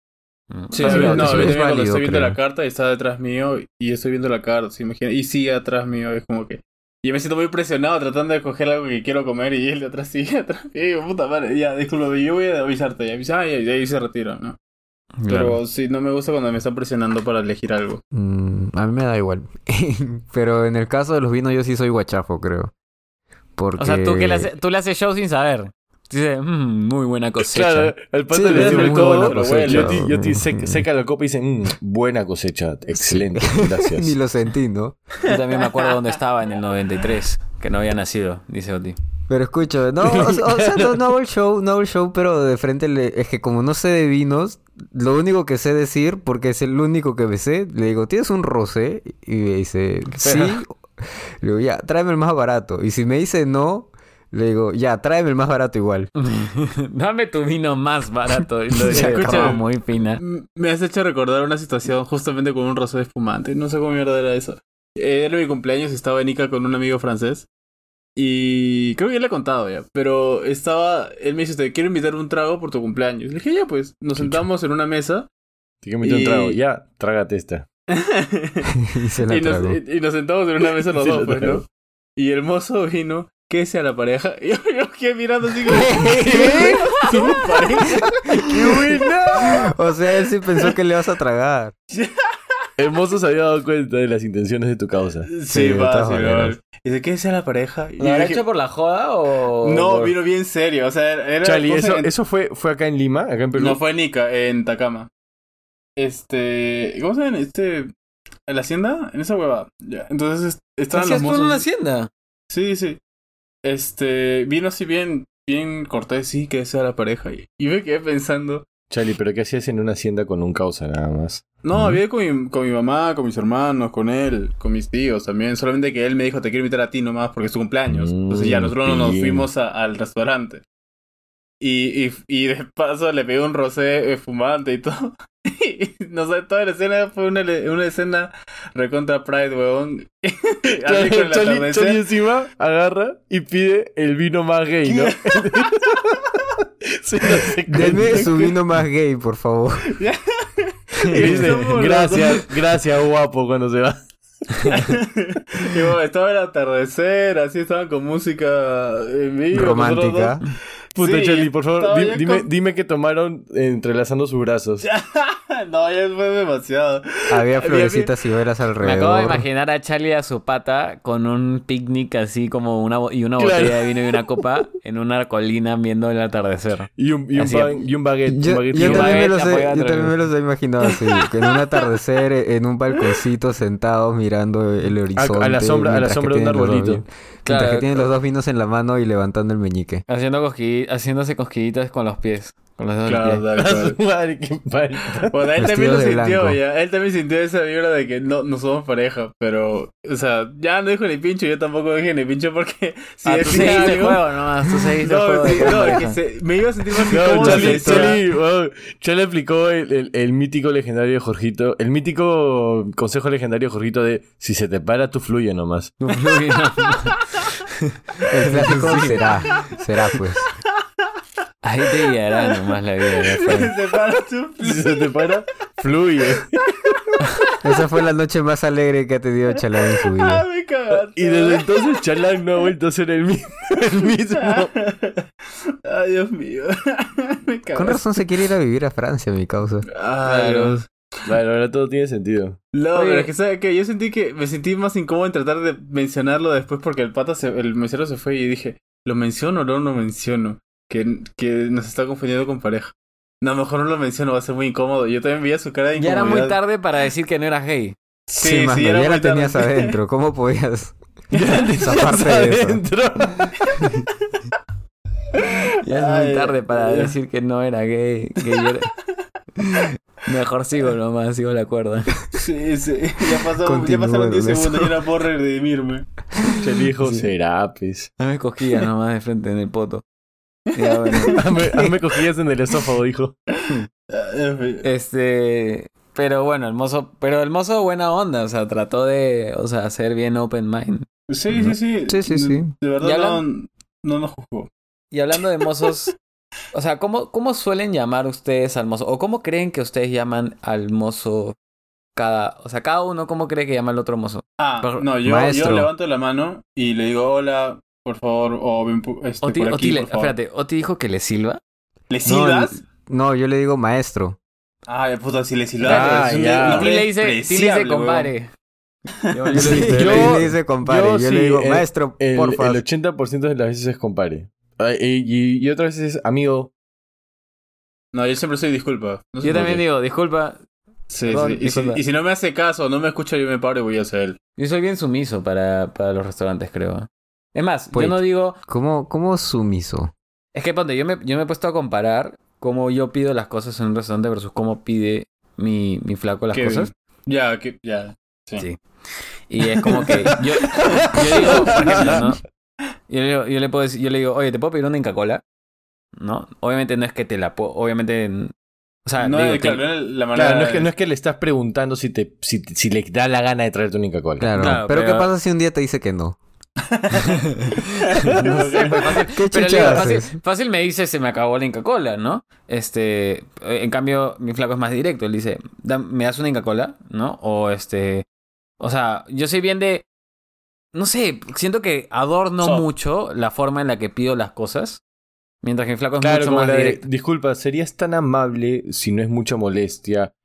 C: Mm.
A: Sí,
B: Ah,
A: sí,
B: no,
A: no,
B: eso
A: a mí
B: es
A: también cuando
D: válido,
A: estoy viendo
D: creo.
A: la carta y está detrás mío y estoy viendo la carta, ¿se imagina? Y sigue atrás mío, es como que... Y me siento muy presionado tratando de coger algo que quiero comer y él de atrás sigue atrás. Y digo, puta madre, ya, disculpa, yo voy a avisarte. Y avisa, ah, y ahí se retira, ¿no?
C: Claro.
A: Pero sí, no me gusta cuando me están presionando para elegir algo.
D: Mm, a mí me da igual. Pero en el caso de los vinos yo sí soy guachafo, creo. Porque...
C: O sea, tú, que le haces, tú le haces show sin saber. Dices, "Mm, muy buena cosecha".
B: Claro, el pata
D: Sí,
B: le
D: es
B: sirve
D: muy
B: todo.
D: buena
B: Lo
D: cosecha.
B: huele. Yo, te- yo te
D: Mm.
B: sec- seca la copa y dice, "Mm, buena cosecha, excelente,
D: Ni
B: gracias.
D: lo sentí, ¿no?
C: Yo también me acuerdo dónde estaba en el noventa y tres, que no había nacido, dice Oti.
D: Pero escucho, no, o, sea, o sea, no, no hago el show, no hago el show, pero de frente le, es que como no sé de vinos, lo único que sé decir, porque es el único que me sé, le digo, ¿tienes un rosé? Y me dice, sí. Le digo, ya, tráeme el más barato. Y si me dice no, le digo, ya, tráeme el más barato igual.
C: Dame tu vino más barato. Y lo decía de
A: Escucha.
C: forma muy fina.
A: Mm, Me has hecho recordar una situación justamente con un rosé de espumante. No sé cómo mierda era eso. Eh, Era mi cumpleaños y estaba en Ica con un amigo francés. Y creo que ya le he contado ya. Pero estaba... Él me dice, te quiero invitar un trago por tu cumpleaños. Le dije, ya pues. Nos sentamos en una mesa.
B: Tienes que meter un
A: Y-
B: trago. Ya, trágate esta.
D: Y se la
A: y, nos,
D: tragó.
A: y- y nos sentamos en una mesa los
B: Sí,
A: dos,
B: lo
A: pues,
B: trago.
A: ¿no? Y el mozo vino... ¿Qué sea la pareja? Y yo, yo quedé mirando así como...
B: ¿Qué?
A: ¿Somos pareja?
B: ¡Qué buena!
D: O sea, él sí pensó que le vas a tragar.
B: El mozo se había dado cuenta de las intenciones de tu causa.
A: Sí,
D: Sí, de todas
A: fácil,
D: maneras.
A: weón. Y dice, ¿qué desea la pareja? Y
C: ¿Lo habrá
A: dije,
C: hecho por la joda o...?
A: no,
C: por-
A: vino bien serio. O sea, era...
B: Charlie,
A: cosa
B: ¿eso,
A: en-
B: ¿eso fue, fue acá en Lima? ¿Acá en Perú?
A: No, fue en Ica, en Tacama. Este... ¿Cómo se llama? Este... ¿En la hacienda? En esa hueva. Ya. Entonces est- estaban los
C: ¿Hacías tú
A: mozos...
C: en una hacienda?
A: Sí, sí. Este... Vino así bien... Bien cortés, sí, que desea la pareja. Y, y me quedé pensando...
B: Charlie, ¿pero qué hacías en una hacienda con un causa nada más?
A: No,
B: Ujú.
A: había ido con mi, con mi mamá, con mis hermanos, con él, con mis tíos también. Solamente que él me dijo, te quiero invitar a ti nomás porque es tu cumpleaños.
B: Mm,
A: Entonces ya nosotros no nos
B: bien.
A: fuimos a- al restaurante. Y, y, y de paso le pegué un rosé eh, fumante y todo. Y no sé, toda la escena fue una, le- una escena recontra Pride, weón. Así con el
B: Charlie, Charlie
A: atardecer.
B: encima agarra y pide el vino más gay, ¿no? Se lo se
D: Denme
B: cuenta.
D: su vino más gay, por favor.
B: Y dice,
A: Somos los
B: gracias, gracias guapo cuando se va.
A: Y bueno, estaba el atardecer, así estaban con música en vivo. nosotros
D: Romántica.
A: dos.
B: Puta
A: Sí,
B: Charlie, por favor,
A: estaba
B: di-
A: ya
B: dime,
A: con-
B: dime que tomaron entrelazando sus brazos.
A: No, ya fue demasiado.
D: Había
A: Había-
D: florecitas y velas
C: Me
D: alrededor.
C: acabo de imaginar a Charlie y a su pata con un picnic así como una bo- y una
B: Claro.
C: botella de vino y una copa en una colina viendo el atardecer.
B: Y un, y un,
C: Así-
B: pan- y un baguette.
D: Yo,
B: un baguette
D: yo
C: y
B: frito.
C: una
D: también me
C: baguette
D: los he,
C: apoyada
D: yo
C: entre
D: también me
C: los-
D: los he imaginado así, que en un atardecer, en un balconcito, sentados mirando el horizonte.
B: a la sombra- a la
D: mientras que
B: sombra de un
D: tienen los dos
B: arbolito.
D: vin-
C: Claro.
D: Mientras que tienen los dos vinos en la mano y levantando el meñique.
C: Haciendo cosqui- haciéndose cosquillitas con los pies. Con los dedos de los
A: Claro,
C: pies.
A: tal
B: A
A: cual.
B: su madre, qué mal.
A: Bueno, él también
D: Vestidos
A: lo
D: de
A: sintió
D: blanco.
A: ya. Él también sintió esa vibra de que no, no somos pareja. Pero, o sea, ya no dijo ni pincho. Yo tampoco dije ni pincho porque si
C: Ah, tú
A: decía
C: seguiste el
A: algo-
C: juego nomás. Tú seguiste el
A: No,
C: juego. de
A: sí,
C: que eran
A: no, es
C: pareja.
A: que se- me iba a sentir más
B: No,
A: incómodo si
B: Charlie,
A: decía-
B: Charlie, wow. Charlie aplicó el, el, el mítico legendario de Jorgito, el mítico consejo legendario de Jorgito de si se te para, tú fluye nomás.
C: Tu fluid, no.
D: El clásico será, será pues.
C: Ahí te guiará nomás la vida. ya fue.
A: Se para tú.
B: Si se te para, fluye.
D: Esa fue la noche más alegre que ha tenido Chalán en su
A: Ah,
D: vida.
A: me cagaste.
B: Y desde entonces Chalán no ha vuelto a ser el mismo. El mismo.
A: Ay, Dios mío. Me
D: Con
A: cagaste.
D: razón se quiere ir a vivir a Francia, mi causa.
A: Ay,
C: Claro.
A: Dios.
B: Bueno, ahora todo tiene sentido.
A: No,
C: Oye.
A: pero es que ¿sabes qué? Yo sentí que me sentí más incómodo en tratar de mencionarlo después porque el pata se, el mesero se fue y dije, ¿lo menciono o no lo menciono? Que, que nos está confundiendo con pareja. No, mejor no lo menciono, va a ser muy incómodo. Yo también veía su cara de
C: Ya
A: incomodidad.
C: era muy tarde para decir que no eras gay.
A: Sí,
D: Sí,
A: sí,
D: mano,
A: era
D: ya
A: muy
D: la tenías
A: tarde.
D: adentro. ¿Cómo podías
B: Ya
D: zafarte de eso?
B: adentro.
C: Ya es
A: Ay,
C: muy tarde para
A: ya.
C: decir que no era gay. Que yo era- Mejor sigo nomás, sigo la cuerda.
A: Sí, sí. Ya, pasó, ya
D: Continúa
A: pasaron diez
D: con eso.
A: segundos y era por redimirme.
B: Charlie dijo,
C: Sí.
B: será, pues.
C: Dame cosquillas nomás de frente en el poto. Ya, bueno.
B: Hazme, hazme cosquillas en el esófago, dijo.
A: Ah, en fin.
C: Este, pero bueno, el mozo, pero el mozo buena onda, o sea, trató de, o sea, ser bien open mind.
A: Sí, sí, sí.
D: Sí, sí, sí.
A: De, de verdad
C: Y
A: no,
C: hablan-
A: no nos juzgó.
C: Y hablando de mozos, o sea, ¿cómo, cómo suelen llamar ustedes al mozo? ¿O cómo creen que ustedes llaman al mozo cada, o sea, cada uno cómo cree que llama al otro mozo?
A: Ah,
C: Por-
A: no, yo,
D: Maestro.
A: yo levanto la mano y le digo, hola, por favor, o ven pu- este,
C: Oti,
A: por aquí,
C: Oti le-
A: por favor.
C: espérate, Oti dijo que le silba.
A: ¿Le silbas?
D: No, yo le digo maestro.
A: Ah, puta, si le silbas.
B: Ah,
A: es un-
B: ya.
A: un
C: Y
A: nombre
C: Ti le dice, Ti le dice
A: despreciable,
C: compadre. Yo, yo le
B: Sí,
C: dije,
D: Pero
B: yo-
D: él le dice compadre.
B: yo
D: Yo,
B: sí,
D: le digo
B: el-
D: maestro,
B: El,
D: porfa.
B: el ochenta por ciento de las veces es compare. Ay, Y, y, y otras veces es amigo.
A: No, yo siempre soy disculpa. No sé
C: yo
A: por
C: también
A: qué.
C: digo, disculpa,
A: Sí,
C: Perdón,
A: sí. Y si,
C: disculpa.
A: y si no me hace caso, no me escucha, yo me paro y voy hacia él.
C: yo soy bien sumiso para, para los restaurantes, creo. Es más,
D: Wait.
C: yo no digo,
D: ¿Cómo, cómo sumiso?
C: es que ponte, yo me, yo me he puesto a comparar cómo yo pido las cosas en un restaurante versus cómo pide mi, mi flaco las
A: Kevin.
C: cosas.
A: Ya, que, ya. Sí.
C: Sí. Y es como que yo, yo digo, por ejemplo, ¿no? Yo le, digo- yo le puedo decir, yo le digo, oye, ¿te puedo pedir una Inca Cola? ¿No? Obviamente no es que te la puedo, obviamente, o sea,
A: No,
C: digo,
A: de
C: te-
A: claro, la manera.
B: Claro, no es que, no es que le estás preguntando si, te, si, si le da la gana de traerte un Coca-Cola.
D: Claro.
C: Claro,
D: pero,
C: pero-
D: ¿qué pasa si un día te dice que no?
C: no sé, pues fácil.
D: ¿Qué
C: Pero le
D: chucha
C: digo,
D: haces?
C: fácil, fácil me dice, se me acabó la Inca Cola, ¿no? Este, eh, en cambio, mi flaco es más directo. Él dice, "Da- ¿me das una Inca Cola? ¿No? O este, o sea, yo soy bien de, no sé, siento que adorno
A: Soft.
C: mucho la forma en la que pido las cosas. Mientras que mi flaco es
B: Claro,
C: mucho
B: como
C: más
B: la de,
C: directo.
B: disculpa, ¿serías tan amable si no es mucha molestia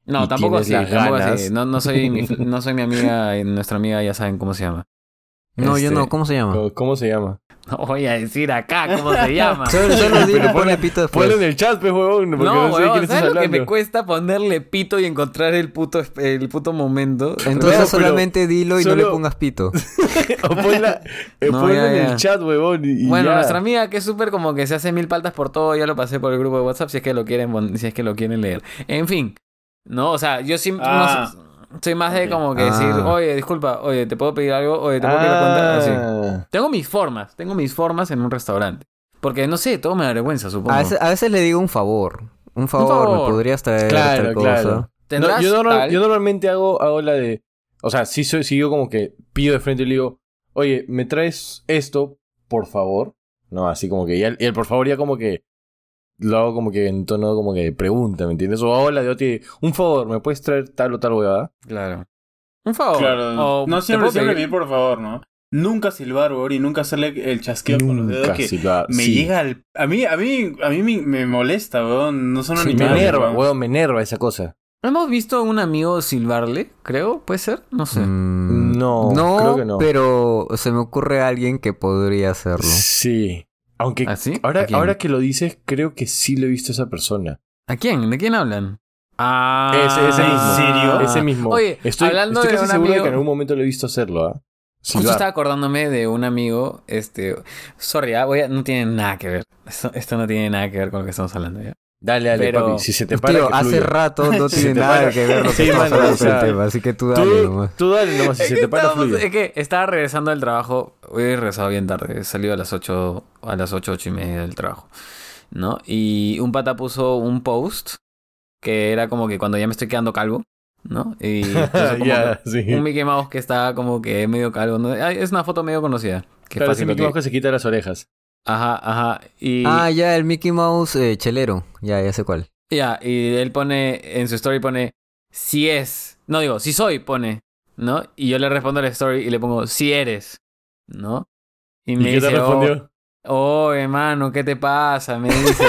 C: No,
B: y
C: tampoco
B: tienes
C: así,
B: las
C: tampoco
B: ganas.
C: así. No, no soy mi, no soy mi amiga, y nuestra amiga ya saben cómo se llama.
D: No, yo
B: Este,
D: no. ¿Cómo se llama?
B: ¿Cómo, cómo se llama?
C: No voy a decir acá cómo se llama.
D: Solo, solo dile,
B: Pero
D: ponle pito después.
B: Ponlo en el chat, pues, huevón, porque
C: No,
B: no, sé de
C: weón,
B: quién estás
C: ¿sabes lo que
B: hablando.
C: me cuesta ponerle pito y encontrar el puto, el puto momento?
D: Entonces
B: No, pero
D: solamente dilo y no le
B: solo-
D: pongas pito.
B: O ponla, eh,
C: No,
B: ponlo
C: ya,
B: en
C: ya.
B: el chat, huevón. Y, y
C: Bueno,
B: ya.
C: nuestra amiga que es súper como que se hace mil paltas por todo, ya lo pasé por el grupo de WhatsApp si es que lo quieren, pon- si es que lo quieren leer. En fin, no, o sea, yo sí
A: Ah.
C: no sé- soy más de
A: Ok.
C: como que
D: Ah.
C: decir, oye, disculpa, oye, ¿te puedo pedir algo? Oye, ¿te puedo pedir la cuenta? Así.
B: Ah.
C: Tengo mis formas, tengo mis formas en un restaurante. Porque no sé, todo me da vergüenza, supongo.
D: A veces, a veces le digo un favor. Un favor,
C: favor.
D: me podrías traer
B: Claro,
D: tal cosa.
B: claro. No,
C: ¿Tendrás
B: yo, normal-
C: tal?
B: yo normalmente hago, hago la de... O sea, sí, soy, sí yo como que pido de frente y le digo, oye, ¿me traes esto, por favor? No, así como que... Y el, y el por favor ya como que... Lo hago como que en tono como que de pregunta, ¿me entiendes? O hago la de otra y, un favor, ¿me puedes traer tal o tal huevada?
C: Claro. Un favor.
B: Oh,
C: O,
A: Claro. No
C: ¿te
A: siempre,
C: puedo
A: siempre
C: pedir?
A: pedir, por favor, ¿no? Nunca silbar, weón, y nunca hacerle el chasqueo con los dedos
B: Nunca,
A: que
B: sí, va-
A: me
B: sí.
A: llega al... A mí, a mí, a mí me, me molesta, weón. No son
B: Sí, me
A: animales,
B: enerva,
A: weón.
B: huevón, me enerva esa cosa.
C: Hemos visto a un amigo silbarle, creo, ¿puede ser? No sé.
D: Mm,
B: No, creo que no.
D: pero se me ocurre alguien que podría hacerlo.
B: Sí. Aunque
C: ¿Ah, sí?
B: ahora,
C: ¿A quién?
B: ahora que lo dices, creo que sí lo he visto a esa persona.
C: ¿A quién? ¿De quién hablan? Ah,
B: Ese- ese mismo.
A: ¿En serio?
B: Ese mismo.
C: Oye,
B: estoy,
C: hablando
B: estoy
C: de
B: casi
C: un
B: seguro de
C: amigo-
B: que en algún momento lo he visto hacerlo, ¿ah?
C: Justo
B: Silbar.
C: estaba acordándome de un amigo, este... Sorry, ah, voy a- no tiene nada que ver. Esto, esto no tiene nada que ver con lo que estamos hablando, ¿ya?
B: Dale, dale,
C: Pero-
B: papi. Si se te para,
D: Tío,
B: que
D: hace
B: fluya.
D: rato no
B: Si
D: tiene
B: te
D: nada
B: para-
D: que ver lo que
B: Sí,
D: estamos
B: mano,
D: hablando
B: o sea,
D: del tema, así que tú dale
B: Tú,
D: nomás.
B: tú dale nomás, si
C: Es
B: se
C: que
B: te para,
C: estábamos-
B: fluye.
C: Es que estaba regresando del trabajo. Hoy he regresado bien tarde. He salido a las ocho, a las ocho, ocho y media del trabajo, ¿no? Y un pata puso un post que era como que cuando ya me estoy quedando calvo, ¿no? Y puso como
B: Ya,
C: que
B: sí.
C: un Mickey Mouse que está como que medio calvo, ¿no? Ay, es una foto medio conocida. Que
B: Claro,
C: fácil
B: ese
C: lo
B: Mickey
C: que-
B: Mouse que se quita las orejas.
C: Ajá, ajá. Y
D: Ah, ya, el Mickey Mouse eh, chelero. Ya, ya sé cuál.
C: ya, y él pone, en su story pone, si es. No digo, si soy, pone, ¿no? Y yo le respondo a la story y le pongo, si eres, ¿no? Y
B: ¿Y
C: me
B: qué te
C: dice, oh,
B: respondió?
C: oh, hermano, ¿qué te pasa? Me dice.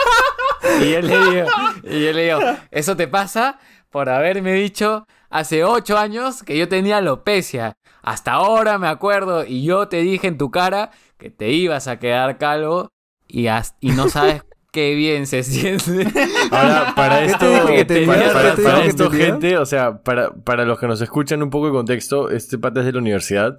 C: y yo le digo, y yo le digo, eso te pasa por haberme dicho hace ocho años que yo tenía alopecia. Hasta ahora me acuerdo y yo te dije en tu cara que te ibas a quedar calvo y, has- y no sabes qué bien se siente.
B: Ahora, para
D: ¿Qué
B: esto,
D: te dije que tenía?
B: para,
D: ¿Qué
B: para-
D: te
B: para
D: dije que
B: esto
D: tenía?
B: gente, o sea, para, para los que nos escuchan un poco de contexto, este pata es de la universidad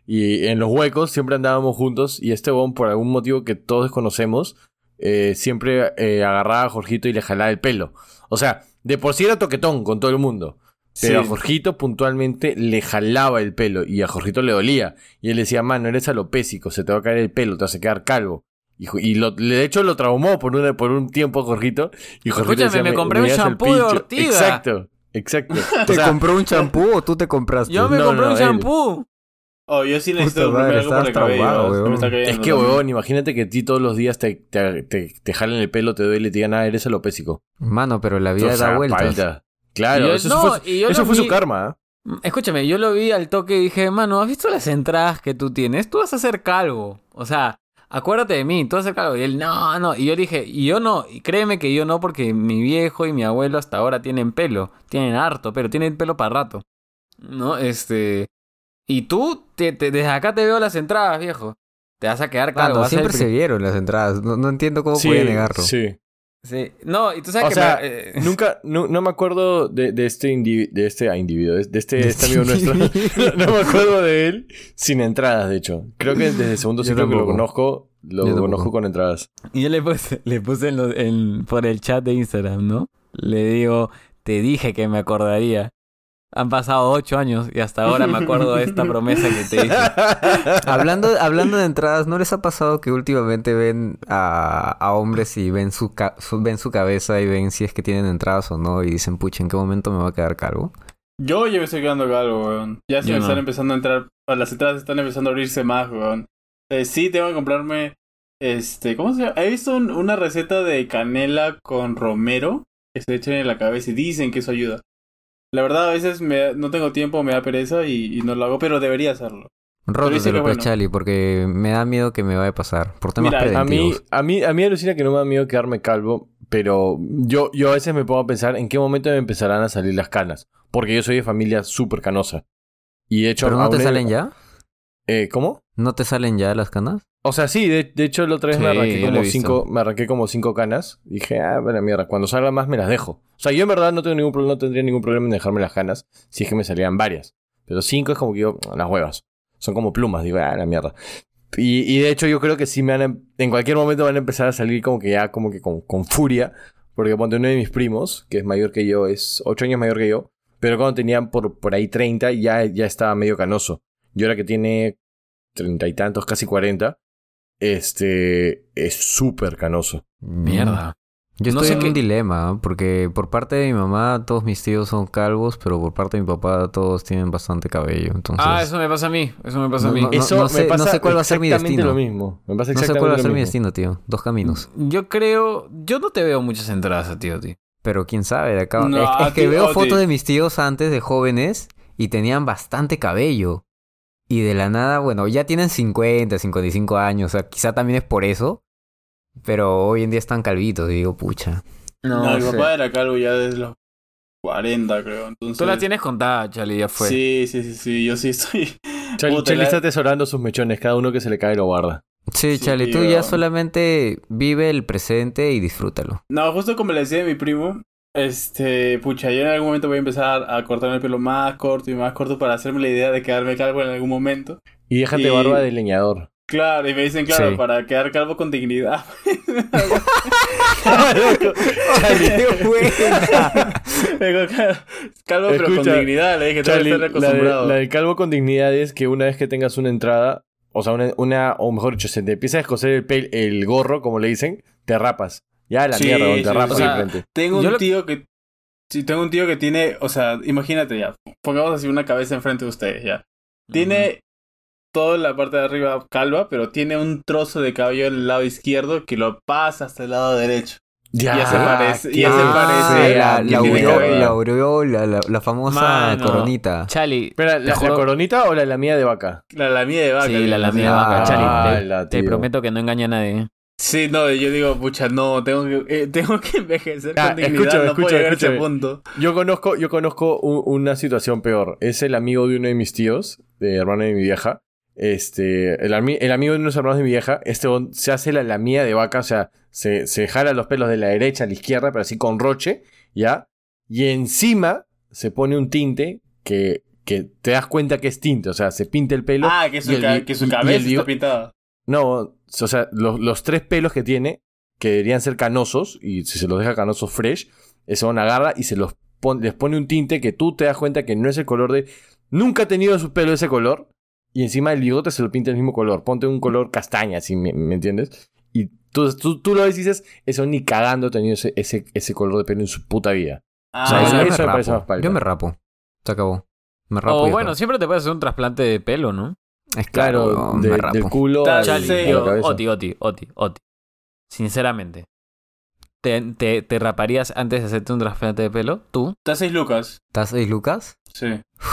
B: y en los huecos siempre andábamos juntos y este bon, por algún motivo que todos conocemos, eh, siempre eh, agarraba a Jorgito y le jalaba el pelo. O sea, de por sí era toquetón con todo el mundo. Pero
A: Sí.
B: a Jorgito puntualmente le jalaba el pelo y a Jorgito le dolía. Y él decía, mano, eres alopésico, se te va a caer el pelo, te vas a quedar calvo. Y, jo- y lo- de hecho lo traumó por, una, por un tiempo a Jorgito. Y Jorgito
C: Escúchame, me compré un
B: llegas al
C: shampoo de
B: pincho".
C: ortiga.
B: Exacto, exacto. O
D: ¿Te
B: sea,
D: compró un champú o tú te compraste?
C: Yo me
B: No,
C: compré
B: no,
C: un
B: él.
C: shampoo.
A: Oh, yo sí necesito
D: Puta madre,
A: comprarme algo por el
D: estabas
A: cabello.
D: traumado,
A: se me
D: weón.
A: está cayendo
B: es que,
A: también.
B: huevón, imagínate que a ti todos los días te, te, te, te jalen el pelo, te duele y te digan, ah, eres alopésico.
D: Mano, pero la vida
B: O sea,
D: da vueltas.
B: palta. Claro,
C: Y yo-
B: eso
C: no,
B: fue,
C: y yo
B: eso
C: lo
B: fue su
C: vi-
B: karma. ¿ah?
C: Escúchame, yo lo vi al toque y dije, mano, ¿has visto las entradas que tú tienes? Tú vas a ser calvo. O sea, acuérdate de mí, tú vas a ser calvo. Y él, no, no. Y yo dije, y yo no. Y créeme que yo no, porque mi viejo y mi abuelo hasta ahora tienen pelo. Tienen harto pelo, tienen pelo para rato. ¿No? Este... Y tú, te, te- desde acá te veo las entradas, viejo. Te vas a quedar calvo.
D: Mano,
C: vas a
D: siempre
C: ser-
D: se vieron las entradas. No, no entiendo cómo podía negarlo.
B: sí.
C: Sí. No, y tú sabes
B: O
C: que...
B: sea,
C: me- eh,
B: nunca, no, no me acuerdo de, de este individuo, de este ah, individuo, de este, de este amigo nuestro. No, no me acuerdo de él sin entradas, de hecho. Creo que desde el segundo
D: Yo
B: ciclo que lo
D: tampoco.
B: conozco, lo
D: Yo tampoco.
B: conozco con entradas.
C: Y yo le puse, le puse en lo- en- por el chat de Instagram, ¿no? Le digo, te dije que me acordaría. Han pasado ocho años y hasta ahora me acuerdo de esta promesa que te hice.
D: hablando, hablando de entradas, ¿no les ha pasado que últimamente ven a, a hombres y ven su, ca- su- ven su cabeza y ven si es que tienen entradas o no y dicen, pucha, ¿en qué momento me va a quedar calvo?
A: Yo ya me estoy quedando calvo, weón. Ya se
C: Yo
A: me
C: no.
A: están empezando a entrar... Las entradas están empezando a abrirse más, weón. Eh, sí, tengo que comprarme... Este... ¿Cómo se llama? He visto un- una receta de canela con romero que se echan en la cabeza y dicen que eso ayuda. La verdad, a veces me, no tengo tiempo, me da pereza y, y no lo hago, pero debería hacerlo. Pero dice
D: Rótatelo,
A: que
D: pues,
A: bueno.
D: Charlie, porque me da miedo que me vaya a pasar. Por temas
A: Mira,
B: A mí,
D: preventivos.
B: a mí, a mí alucina que no me da miedo quedarme calvo, Pero yo, yo a veces me pongo a pensar en qué momento me empezarán a salir las canas. Porque yo soy de familia súper canosa. Y de hecho...
D: ¿Pero no te
B: aún he-
D: salen ya?
B: Eh, ¿Cómo?
D: ¿No te salen ya las canas?
B: O sea, sí, de, de hecho la otra vez
C: Sí,
B: me arranqué
C: yo lo
B: como
C: he visto.
B: cinco, me arranqué como cinco canas. Dije, ah, bueno, mierda, cuando salga más me las dejo. O sea, yo en verdad no tengo ningún problema, no tendría ningún problema en dejarme las canas si es que me salían varias. Pero cinco es como que yo, las huevas. Son como plumas, digo, ah, la mierda. Y, y de hecho yo creo que sí me van a, en cualquier momento van a empezar a salir como que ya, como que con, con furia. Porque ponte uno de mis primos, que es mayor que yo, es ocho años mayor que yo. Pero cuando tenían por, por ahí treinta, ya, ya estaba medio canoso. Y ahora que tiene treinta y tantos, casi cuarenta, este, es súper canoso.
C: Mierda.
D: Yo
C: No
D: estoy
C: sé
D: en
C: qué-
D: un dilema, ¿eh? Porque por parte de mi mamá todos mis tíos son calvos, pero por parte de mi papá todos tienen bastante cabello. Entonces,
C: Ah, eso me pasa a mí. Eso me pasa a
D: No,
C: mí.
D: no,
B: Eso
D: no
B: me
D: sé- no
B: pasa
D: sé cuál va a ser mi
B: exactamente
D: destino.
B: lo mismo. Me pasa
D: no sé
B: exactamente
D: cuál va a
B: lo
D: ser mi
B: mismo.
D: destino, tío. Dos caminos.
C: Yo creo... Yo no te veo muchas entradas a tío, tío.
D: Pero quién sabe, de acá.
A: No,
D: es, es
A: a
D: que
A: ti-
D: veo
A: a ti.
D: fotos de mis tíos antes de jóvenes y tenían bastante cabello. Y de la nada, bueno, ya tienen cincuenta, cincuenta y cinco años. O sea, quizá también es por eso. Pero hoy en día están calvitos. Y digo, pucha.
A: No, mi
C: sé.
A: papá era calvo ya desde los cuarenta, creo. Entonces...
C: Tú la tienes contada, Chali, ya fue.
A: Sí, sí, sí, sí. Yo sí estoy...
B: Chali,
A: Puta,
B: Chali
A: la-
B: está atesorando sus mechones. Cada uno que se le cae lo guarda.
D: Sí,
A: Sí,
D: Chale, tú
A: tío.
D: ya solamente vive el presente y disfrútalo.
A: No, justo como le decía a mi primo, este, pucha, yo en algún momento voy a empezar a cortarme el pelo más corto y más corto para hacerme la idea de quedarme calvo en algún momento.
B: Y déjate
A: Y-
B: barba de leñador.
A: Claro, y me dicen, claro,
D: Sí.
A: para quedar calvo con dignidad.
D: ¡Qué buena!
A: Digo, claro, calvo pero con
B: Escucha,
A: dignidad, le dije, tengo que
B: Chali,
A: estar
B: la, de-
A: acostumbrado.
B: la del calvo con dignidad es que una vez que tengas una entrada, o sea, una, una o mejor dicho, se te empieza a escocer el, pel- el gorro, como le dicen, te rapas. Ya la
A: Sí,
B: mierda, te
A: sí,
B: rapas
A: o sea,
B: de frente.
A: Tengo
C: Yo
A: un
C: lo-
A: tío que... Sí, tengo un tío que tiene, o sea, imagínate ya, pongamos así una cabeza enfrente de ustedes, ya. Tiene toda la parte de arriba calva, pero tiene un trozo de cabello en el lado izquierdo que lo pasa hasta el lado derecho. Ya se parece- ya se
D: Ah,
A: parece
D: la,
A: a
D: la,
A: quien tiene
D: aureola,
A: cabello.
D: la aureola, la, la famosa
C: Mano.
D: coronita.
C: Chali,
B: Espera,
C: te
B: ¿la, ¿la
C: juro-
B: coronita o la lamida de vaca?
A: La lamida de vaca.
C: Sí,
A: que
C: la
A: le
C: lamida de
A: decía.
C: vaca, Chali.
B: Ah,
C: te-
B: la
C: Te
B: tío.
C: prometo que no engaña a nadie.
A: Sí, no, yo digo, pucha, no, tengo que, eh, tengo que envejecer
B: Ah,
A: con dignidad,
B: escúchame,
A: no puedo
B: escúchame,
A: llegar a ese
B: escúchame.
A: punto.
B: Yo conozco, yo conozco u- una situación peor. Es el amigo de uno de mis tíos, de hermano de mi vieja. Este, el, ami- el amigo de unos hermanos de mi vieja, este don- se hace la lamida de vaca, o sea, se, se jala los pelos de la derecha a la izquierda, pero así con roche, ¿ya? Y encima se pone un tinte que, que te das cuenta que es tinte, o sea, se pinta el pelo.
A: Ah, que su,
B: y el
A: ca-
B: bi-
A: que su
B: y- y
A: cabeza
B: el bi-
A: está pintada.
B: No, o sea, los, los tres pelos que tiene, que deberían ser canosos, y si se los deja canosos fresh, eso van agarra y se los pon- les pone un tinte que tú te das cuenta que no es el color de... Nunca ha tenido su pelo ese color, y encima el bigote se lo pinta el mismo color. Ponte un color castaña, si me, me entiendes. Y tú, tú, tú lo ves y dices, eso ni cagando ha tenido ese, ese, ese color de pelo en su puta vida.
A: Ah,
B: O sea,
D: No,
B: eso-
D: yo,
B: eso
D: me
B: me parece
D: rapo.
B: más palta.
D: Yo me rapo. Se acabó. Me rapo.
C: O
D: y
C: bueno,
D: todo.
C: siempre te puedes hacer un trasplante de pelo, ¿no?
D: es
B: Claro,
D: claro,
B: de-
D: me rapo.
B: del culo
A: Tal-
B: al-
A: Chale,
B: a la
C: Yo,
B: cabeza.
C: Oti, Oti, Oti, Oti. Sinceramente. ¿Te, te, ¿Te raparías antes de hacerte un trasplante de pelo? ¿Tú?
A: Está seis lucas.
D: ¿Estás seis lucas?
A: Sí.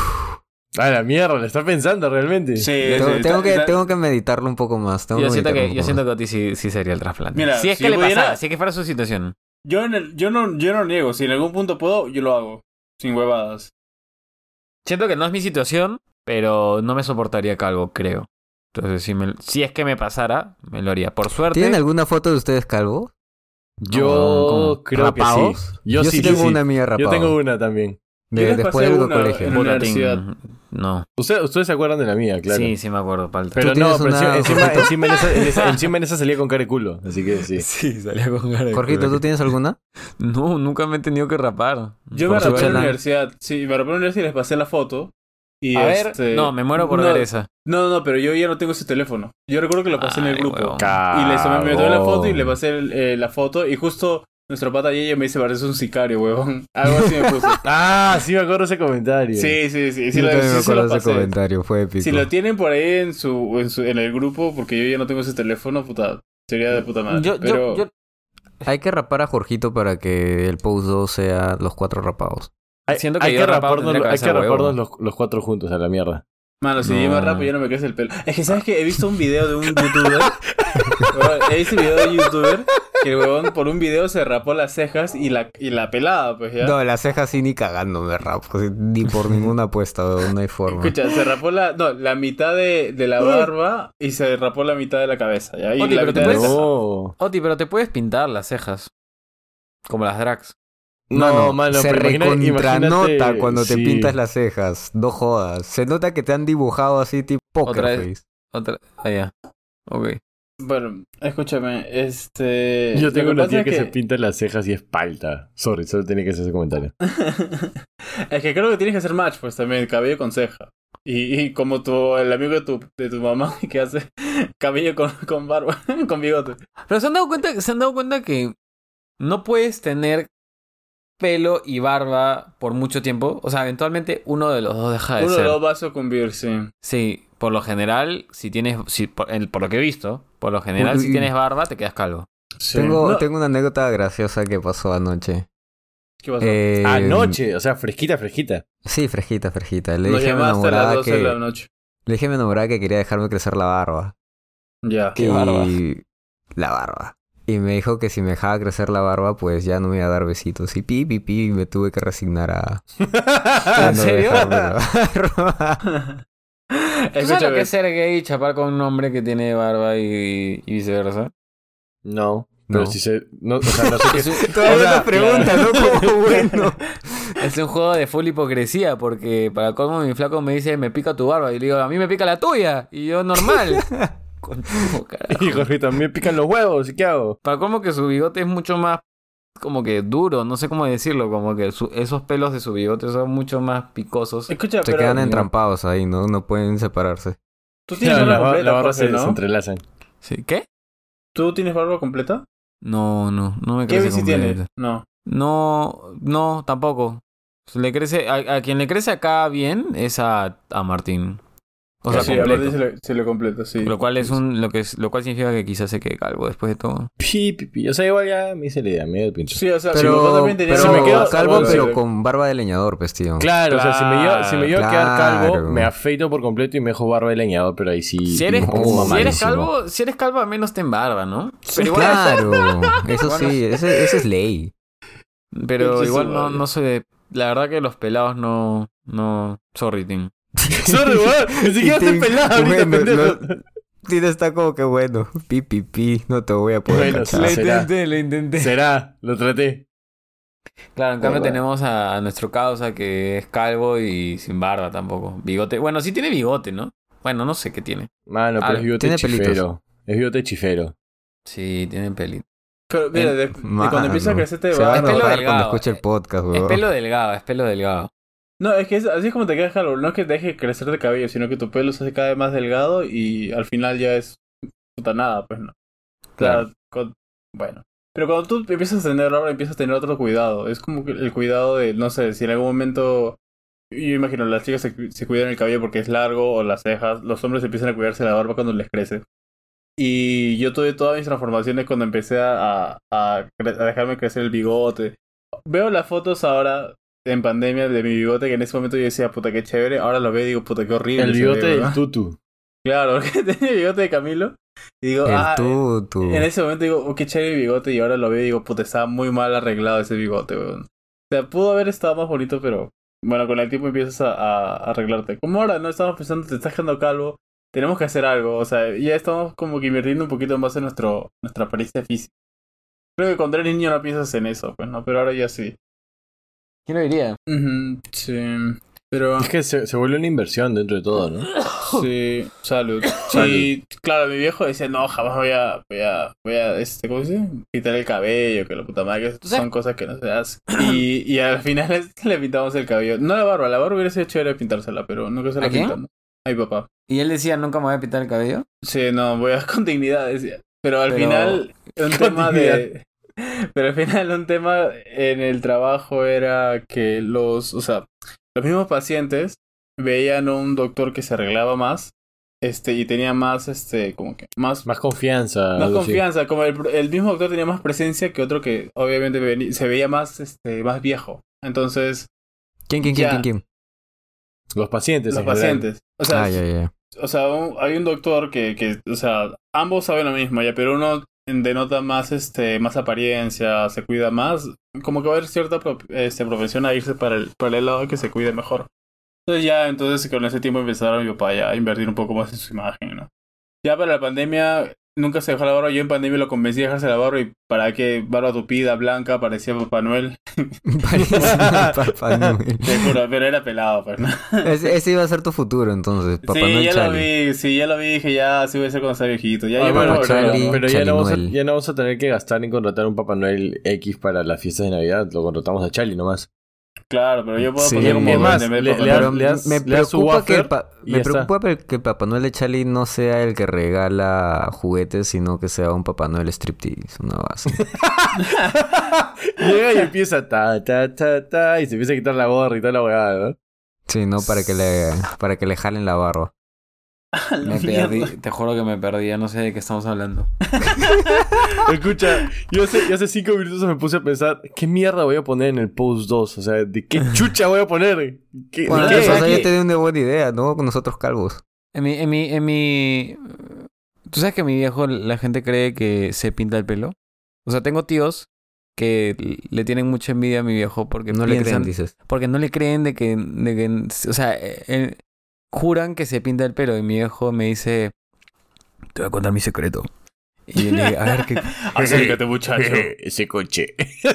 B: Ah, la mierda, ¿le estás pensando realmente?
A: Sí,
D: tengo,
A: sí,
D: tengo
A: está-
D: que,
A: está-
D: tengo que meditarlo un poco más. Tengo
C: Yo
D: que
C: siento
D: meditarlo
C: que,
D: un
C: yo
D: poco
C: siento
D: más.
C: que Oti sí, sí sería el trasplante.
A: Mira,
C: si es
A: si
C: que le
A: pudiera-
C: pasara, si es que fuera su situación.
A: Yo, en el, yo, no, yo no niego, si en algún punto puedo, yo lo hago. Sin huevadas.
C: Siento que no es mi situación, pero no me soportaría calvo, creo. Entonces, si, me, si es que me pasara, me lo haría. Por suerte.
D: ¿Tienen alguna foto de ustedes calvos?
B: Yo
C: ¿Cómo?
B: creo que sí.
C: ¿Rapados?
B: Yo, sí,
D: tengo
B: sí.
D: una mía rapada.
B: Yo tengo una también.
D: De-
A: Yo les
D: después
A: pasé
D: del
A: una
D: colegio.
A: en la
C: Puta,
A: universidad.
C: tin- No.
B: Ustedes, ustedes se acuerdan de la mía, claro.
C: Sí, sí me acuerdo, Palta.
B: Pero
D: ¿Tú
B: no,
D: tienes
B: pero
D: una
B: encima,
D: fotito?
B: encima, en esa, en esa- encima en esa salía con cara de culo. Así que sí.
C: Sí, salía con cara de
D: Jorgito,
C: culo.
D: ¿tú tienes alguna?
C: No, nunca me he tenido que rapar.
A: Yo
C: Por
A: me rapé en la
C: suerte.
A: universidad. Sí, me rapé en la universidad y les pasé la foto. Y
C: A ver,
A: este...
C: no, me muero por
A: no,
C: ver esa.
A: No, no, pero yo ya no tengo ese teléfono. Yo recuerdo que lo pasé en el
C: Ay,
A: grupo.
C: huevón.
A: Y le me me tomé la foto y le
B: Cagón.
A: pasé el- eh, la foto. Y justo nuestro pata Yeye me dice, parece un sicario, huevón. Algo así me puso.
B: Ah, sí me acuerdo ese comentario.
A: Sí, sí, sí. Sí,
D: Yo
A: lo,
D: también
A: sí
D: me
A: se lo
D: acuerdo de ese
A: pasé.
D: comentario, fue épico.
A: Si lo tienen por ahí en su, en su en el grupo, porque yo ya no tengo ese teléfono, puta, sería de puta madre.
C: Yo, yo,
A: pero
C: yo-
D: Hay que rapar a Jorgito para que el post dos sea los cuatro rapados.
B: Hay,
C: Siento que
B: hay
C: yo
B: que
C: rapado
B: raparnos,
C: tendría que
B: hay que
C: hacer huevo.
B: raparnos los, los cuatro juntos a la mierda.
A: mano, si
C: No.
A: yo me rapo ya no me crece el pelo. Es que sabes que he visto un video de un youtuber Huevón, he visto video de youtuber que el huevón por un video se rapó las cejas y la, y la pelada, pues ya.
D: No, las cejas sí ni cagando me rapo. Así, ni por ninguna apuesta, weón, no hay forma.
A: Escucha, se rapó la, no, la mitad de, de la barba y se rapó la mitad de la cabeza, ¿ya? Y
C: Oti,
A: la
C: pero te
A: mitad de
C: puedes-
A: la-
B: No.
C: Oti, pero te puedes pintar las cejas. Como las drags.
B: No, mano,
D: se
B: pero imagina-
D: recontranota
B: imagínate,
D: cuando te
B: sí.
D: pintas las cejas. No jodas. Se nota que te han dibujado así tipo poker
C: Otra
D: face.
C: vez. Otra. Ah, ya. Ok.
A: Bueno, escúchame, este...
B: Yo
A: lo
B: tengo
A: que
B: una
A: pasa
B: tía
A: es
B: que, se pinta las cejas y es palta. Sorry, solo tenía que hacer ese comentario.
A: Es que creo que tienes que hacer match, pues también, cabello con ceja. Y, y como tu, el amigo de tu, de tu mamá que hace cabello con, con barba, con bigote.
C: Pero se han dado cuenta, se han dado cuenta que no puedes tener pelo y barba por mucho tiempo. O sea, eventualmente uno de los dos deja de
A: Uno de
C: ser.
A: los va a sucumbir, sí.
C: Sí, por lo general, si tienes, si, por, el- por lo que he visto, por lo general,
D: Uy,
C: si
D: uy.
C: tienes barba, te quedas calvo.
A: Sí.
D: Tengo,
A: No,
D: tengo una anécdota graciosa que pasó anoche.
A: ¿Qué pasó?
D: Eh,
B: Anoche, o sea, fresquita, fresquita.
D: Sí, fresquita, fresquita. Le
A: Nos
D: dije a mi
A: llamaste a las
D: enamorada
A: doce de la
D: que...
A: noche.
D: Le dije a mi enamorada que quería dejarme crecer la barba.
A: Ya.
C: ¿Qué
D: y...
C: barba?
D: La barba. Y me dijo que si me dejaba crecer la barba, pues ya no me iba a dar besitos. Y pi, pi, pi, y me tuve que resignar a... a
C: ¿En
D: no
C: serio?
D: dejarme la barba.
C: ¿Tú sabes lo
A: Escúchame,
C: que es ser gay y chapar con un hombre que tiene barba y, y viceversa?
B: No, pero
D: No.
B: si se... No, o sea, no sé qué...
D: Todavía
B: O sea,
D: no pregunta, ¿no? Como bueno.
C: Es un juego de full hipocresía porque para colmo mi flaco me dice me pica tu barba y le digo a mí me pica la tuya y yo normal. Con tu carajo.
B: Y Jorge, también pican los huevos, ¿y qué hago?
C: Para colmo que su bigote es mucho más como que duro, no sé cómo decirlo, como que su- esos pelos de su bigote son mucho más picosos.
A: escucha,
D: Se
A: pero
D: quedan entrampados ahí, ¿no? No pueden separarse.
A: tú tienes
B: Claro,
A: barba
B: la,
A: completa,
B: la barba
A: Jorge,
B: se, se
A: ¿no?
B: entrelazan.
C: ¿Sí? ¿Qué?
A: ¿Tú tienes barba completa?
C: No, no, no me
A: ¿Qué
C: crece
A: bici
C: completa.
A: tienes? No.
C: No, no, tampoco. Le crece, a, a quien le crece acá bien es a, a Martín. O sea,
A: sí, a
C: completo.
A: Martín se le, se le completa, sí.
C: Lo cual es un, lo que es, lo cual significa que quizás se quede calvo después de todo.
B: Pi, pi, pi. O sea, igual ya me hice la idea, me dio el pincho.
A: Sí, o sea, si mi papá
D: Pero,
A: también tenía
D: pero
B: si me quedo-
D: calvo,
A: bueno,
D: pero
A: sí.
D: con barba de leñador, pues, tío.
B: Claro, o sea, si me llevo, si me llevo a quedar
D: Claro.
B: calvo, me afeito por completo y me dejo barba de leñador, pero ahí sí...
C: Si eres,
B: como
D: Oh,
C: si eres
B: mamadísimo.
C: calvo, si eres calvo al menos ten barba, ¿no? Pero igual,
D: Claro, eso
C: Bueno.
D: sí, ese, ese es ley.
C: pero
A: Sí, sí,
C: igual
A: sí,
C: no,
A: vale.
C: no sé. La verdad que los pelados no, no, sorry, Tim.
B: Sorry, weón, ni siquiera
D: Y
B: estoy
D: te-
B: pelado ahorita,
D: bueno,
B: pendejo.
D: no- Tito está como que bueno, pi, pi, pi, no te voy a poder
B: Bueno,
D: cachar.
B: Le será.
C: lo intenté.
B: Será, lo traté.
C: Claro, en cambio
A: Bueno.
C: tenemos a, a nuestro causa que es calvo y sin barba tampoco. Bigote. Bueno, sí tiene bigote, ¿no? Bueno, no sé qué tiene.
B: Mano, pero
C: Ah,
B: es bigote
D: tiene pelitos.
B: chifero. Es bigote chifero.
C: Sí, tiene pelito.
A: Pero mira, de, de
D: Mano,
A: cuando empieza a crecerte
D: se va a
C: Es pelo
A: barba...
D: enojar
C: delgado.
D: cuando escuche el podcast,
C: Es
D: weón.
C: pelo delgado, es pelo delgado.
A: No, es que es, así es como te quedas calvo. No es que deje crecer de cabello, sino que tu pelo se hace cada vez más delgado y al final ya es puta nada, pues no. O sea,
C: Claro.
A: con- bueno. Pero cuando tú empiezas a tener barba, empiezas a tener otro cuidado. Es como que el cuidado de, no sé, si en algún momento... Yo imagino, las chicas se, cu- se cuidan el cabello porque es largo o las cejas. Los hombres empiezan a cuidarse la barba cuando les crece. Y yo tuve todas mis transformaciones cuando empecé a, a, cre- a dejarme crecer el bigote. Veo las fotos ahora en pandemia de mi bigote que en ese momento yo decía, puta, qué chévere. Ahora lo veo y digo, puta, qué horrible.
B: El
A: se
B: bigote
A: ve,
B: del
A: ¿verdad?
B: tutu.
A: Claro, porque tenía el bigote de Camilo. Y digo,
D: El
A: ah,
D: tutu.
A: en ese momento digo, oh, qué chévere mi bigote. Y ahora lo veo y digo, puta, estaba muy mal arreglado ese bigote, weón. O sea, pudo haber estado más bonito, pero bueno, con el tiempo empiezas a, a- a arreglarte. Como ahora, ¿no? Estamos pensando, te estás quedando calvo. Tenemos que hacer algo. O sea, ya estamos como que invirtiendo un poquito más en nuestro, nuestra apariencia física. Creo que cuando eres niño no piensas en eso, pues, ¿no? Pero ahora ya sí.
C: ¿Quién lo diría?
A: Ujú, sí. Pero...
B: Es que se, se vuelve una inversión dentro de todo, ¿no?
A: Sí, salud.
B: Salud.
A: Y claro, mi viejo decía, no, jamás voy a, voy a, voy a, este, ¿cómo se dice? Quitar el cabello, que la puta madre, que
C: ¿Tú sabes?
A: son cosas que no se hacen. Y, y al final es- le pintamos el cabello. No la barba, la barba hubiera sido chévere pintársela, pero nunca se la
C: ¿A quién?
A: pintamos. A mi papá.
C: Y él decía, nunca me voy a pintar el cabello.
A: Sí, no, voy a con dignidad, decía. Pero al
C: Pero-
A: final, un
B: Con
A: tema de... Pero al final un tema en el trabajo era que los, o sea, los mismos pacientes veían a un doctor que se arreglaba más, este, y tenía más, este, como que, más,
B: Más confianza.
A: más
B: algo así.
A: confianza, como el, el mismo doctor tenía más presencia que otro que obviamente veni- se veía más, este, más viejo. Entonces,
D: ¿Quién, quién, quién,
A: Ya.
D: quién, quién?
B: Los pacientes.
A: los
B: en general.
A: pacientes, o sea,
D: Ah, ya, ya.
A: o sea, un- hay un doctor que, que, o sea, ambos saben lo mismo, ya, pero uno denota más, este, más apariencia, se cuida más, como que va a haber cierta pro- este, profesión a irse para el, para el lado que se cuide mejor. Entonces ya, entonces con ese tiempo empezaron mi papá ya a invertir un poco más en su imagen, ¿no? Ya para la pandemia nunca se dejó la barba, yo en pandemia lo convencí de dejarse la barba y para que barba tupida, blanca, parecía Papá Noel.
D: Parece un Papá Noel.
A: Te juro, pero era pelado, pues, ¿no?
D: Ese, ese iba a ser tu futuro, entonces. Papá
A: sí,
D: Noel
A: ya
D: Chali.
A: lo vi, sí, ya lo vi, dije ya, así voy a ser cuando sea viejito. Ya,
B: Ah,
A: ya
B: bueno,
A: me
D: Papá
A: lo
B: pero,
A: logré,
D: Charlie.
A: ¿no?
B: pero ya, no vamos a,
D: Chali Noel.
B: ya no vamos a tener que gastar en contratar un Papá Noel X para las fiestas de Navidad. Lo contratamos a Charlie nomás.
A: Claro, pero yo puedo
D: Sí.
A: poner como
B: Es más,
A: duende en vez
B: le-
A: de Papá
B: le-
A: Noel.
B: le das-
D: Me
B: le das su
D: preocupa, que,
B: wafer
D: el pa-
B: y
D: me
B: ya está.
D: preocupa pe- que Papá Noel de Charlie no sea el que regala juguetes, sino que sea un Papá Noel striptease, una base.
B: Llega y empieza ta, ta, ta, ta, y se empieza a quitar la gorra y toda la huevada, ¿no?
D: Sí, no para que le, para que le jalen la barba.
C: Me perdí, te juro que me perdí, ya no sé de qué estamos hablando.
B: Escucha, yo hace, yo hace cinco minutos me puse a pensar, ¿qué mierda voy a poner en el post dos? O sea, ¿de qué chucha voy a poner? ¿Qué,
D: Bueno,
B: ¿de qué?
D: o sea,
B: ¿Qué?
D: yo te di una buena idea, ¿no? Con nosotros calvos.
C: En mi, en mi, en mi... ¿Tú sabes que mi viejo, la gente cree que se pinta el pelo? O sea, tengo tíos que le tienen mucha envidia a mi viejo porque
D: No le
C: piensan,
D: creen, dices.
C: porque no le creen de que, de que o sea, eh, eh, juran que se pinta el pelo y mi viejo me dice, te voy a contar mi secreto. Y yo le digo, a ver qué...
A: Acércate, muchacho.
B: Ese coche.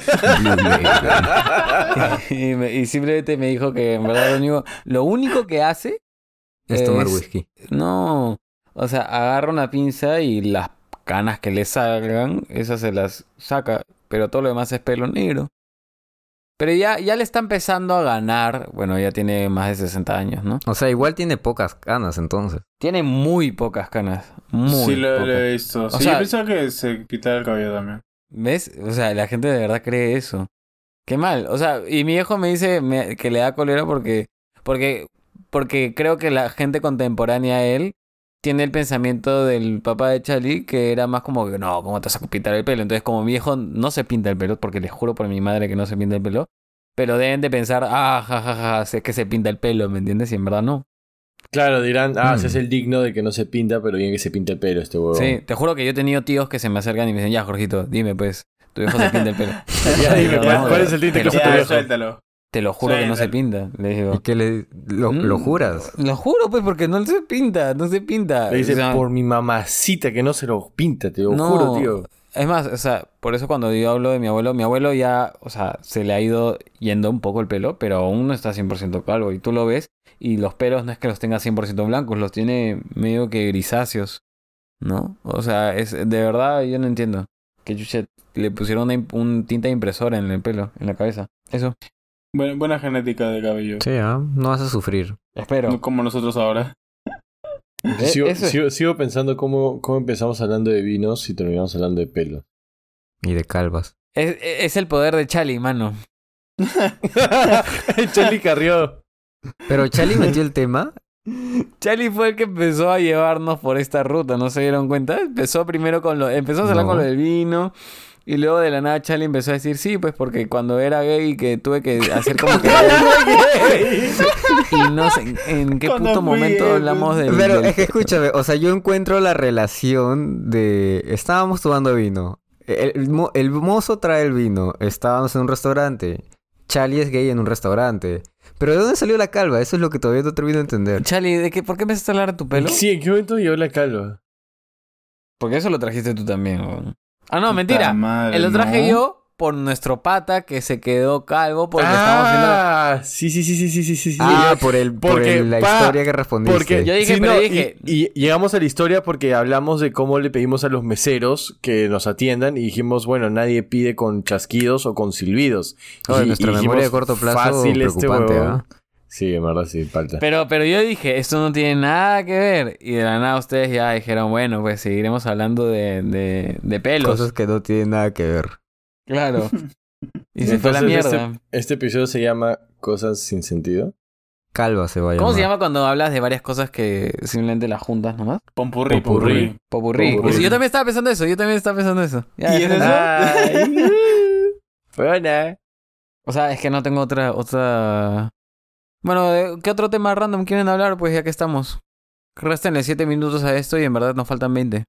C: y, me- y simplemente me dijo que en verdad lo único, lo único que hace
D: Es tomar
C: es-
D: whisky.
C: No, o sea, agarra una pinza y las canas que le salgan, esas se las saca, pero todo lo demás es pelo negro. Pero ya, ya le está empezando a ganar, bueno, ya tiene más de sesenta años, ¿no?
D: O sea, igual tiene pocas canas entonces.
C: Tiene muy pocas canas, muy
A: Sí, lo, lo
C: pocas.
A: he visto. Sí,
C: sea-
A: yo pensaba que se quitaba el cabello también.
C: ¿Ves? O sea, la gente de verdad cree eso. Qué mal. O sea, y mi viejo me dice me- que le da cólera porque, porque, porque creo que la gente contemporánea a él tiene el pensamiento del papá de Charlie que era más como que no, ¿cómo te vas a pintar el pelo? Entonces, como mi viejo no se pinta el pelo, porque les juro por mi madre que no se pinta el pelo, pero deben de pensar, ah, jajaja, sé que se pinta el pelo, ¿me entiendes? Y en verdad no.
B: Claro, dirán, ah,
D: Mm.
B: se hace el digno de que no se pinta, pero bien que se pinta el pelo este huevo.
C: Sí, te juro que yo he tenido tíos que se me acercan y me dicen, ya, Jorgito, dime pues, tu viejo se pinta el pelo.
B: Ya dime,
C: No,
B: ¿cuál,
C: no,
B: cuál es el tinte
C: te
B: que
C: lo
B: usa tu
A: Ya,
B: viejo?
A: suéltalo.
C: Te lo juro que no se
A: Suéltalo.
C: pinta. Le digo.
D: ¿Y qué le... ¿Lo, lo
C: Mm,
D: juras?
C: Lo juro, pues, porque no se pinta, no se pinta.
B: Le dice,
C: O sea,
B: por mi mamacita que no se lo pinta, te lo
C: no,
B: juro, tío.
C: Es más, o sea, por eso cuando yo hablo de mi abuelo, mi abuelo ya, o sea, se le ha ido yendo un poco el pelo, pero aún no está cien por ciento calvo. Y tú lo ves, y los pelos no es que los tenga cien por ciento blancos, los tiene medio que grisáceos, ¿no? O sea, es de verdad, yo no entiendo. Que chucha, le pusieron una, im- un tinta impresora en el pelo, en la cabeza. Eso.
A: Buena, buena genética de cabello.
D: Sí, ¿ah? No vas a sufrir.
C: Espero.
A: No como nosotros ahora.
C: Eh,
B: Sigo,
C: eso es-
B: sigo- sigo pensando cómo, cómo empezamos hablando de vinos y terminamos hablando de pelo.
D: Y de calvas.
C: Es, es el poder de Chali, mano.
B: Charlie Carrió.
D: Pero Charlie metió el tema.
C: Charlie fue el que empezó a llevarnos por esta ruta, ¿no se dieron cuenta? Empezó primero con lo... Empezó a hablar
D: No.
C: con lo del vino. Y luego de la nada Charlie empezó a decir, sí, pues porque cuando era gay que tuve que hacer como que... y no sé en, en qué
A: Cuando
C: puto
A: fui
C: momento
A: gay,
C: hablamos del...
D: Pero
C: del-
D: es que escúchame, o sea, yo encuentro la relación de... Estábamos tomando vino. El, el mo- el mozo trae el vino. Estábamos en un restaurante. Charlie es gay en un restaurante. Pero ¿de dónde salió la calva? Eso es lo que todavía no termino de entender.
C: Charlie, ¿de qué, ¿por qué empezaste a hablar de tu pelo?
B: Sí, ¿en qué momento llegó la calva?
C: Porque eso lo trajiste tú también, weón. Ah, no,
A: Puta
C: mentira.
A: madre,
C: Eh, Lo traje
A: ¿no?
C: yo por nuestro pata que se quedó calvo porque estábamos haciendo...
B: Ah, sí, sí, sí, sí, sí, sí, sí.
D: Ah, por, el, por
B: porque,
D: el- la
B: pa,
D: historia que respondiste.
B: Porque
C: Yo dije,
B: sí,
C: pero
B: no,
C: dije-
B: Y, y llegamos a la historia porque hablamos de cómo le pedimos a los meseros que nos atiendan y dijimos, bueno, nadie pide con chasquidos o con silbidos.
D: Oye,
B: Y-
D: nuestra
B: y dijimos,
D: memoria de corto plazo
B: fácil este
D: preocupante,
B: huevón.
D: ¿ah?
B: Sí, en verdad sí, falta.
C: Pero, pero yo dije, esto no tiene nada que ver. Y de la nada ustedes ya dijeron, bueno, pues seguiremos hablando de, de, de pelos.
D: Cosas que no tienen nada que ver.
C: Claro. Y se fue a la
B: Entonces,
C: mierda.
B: Este, este episodio se llama Cosas sin sentido.
D: Calva se va a
C: ¿Cómo se
D: llamar.
C: llama cuando hablas de varias cosas que simplemente las juntas nomás?
A: Pompurrí,
B: Popurrí.
A: pompurrí.
C: Popurrí.
B: Popurrí.
C: Sí, yo también estaba pensando eso, yo también estaba pensando eso. Ya,
A: ¿Y en
C: ya.
A: eso?
B: Ay, buena.
C: O sea, es que no tengo otra, otra... Bueno, ¿de ¿qué otro tema random quieren hablar? Pues ya que estamos. Réstenle siete minutos a esto y en verdad nos faltan veinte.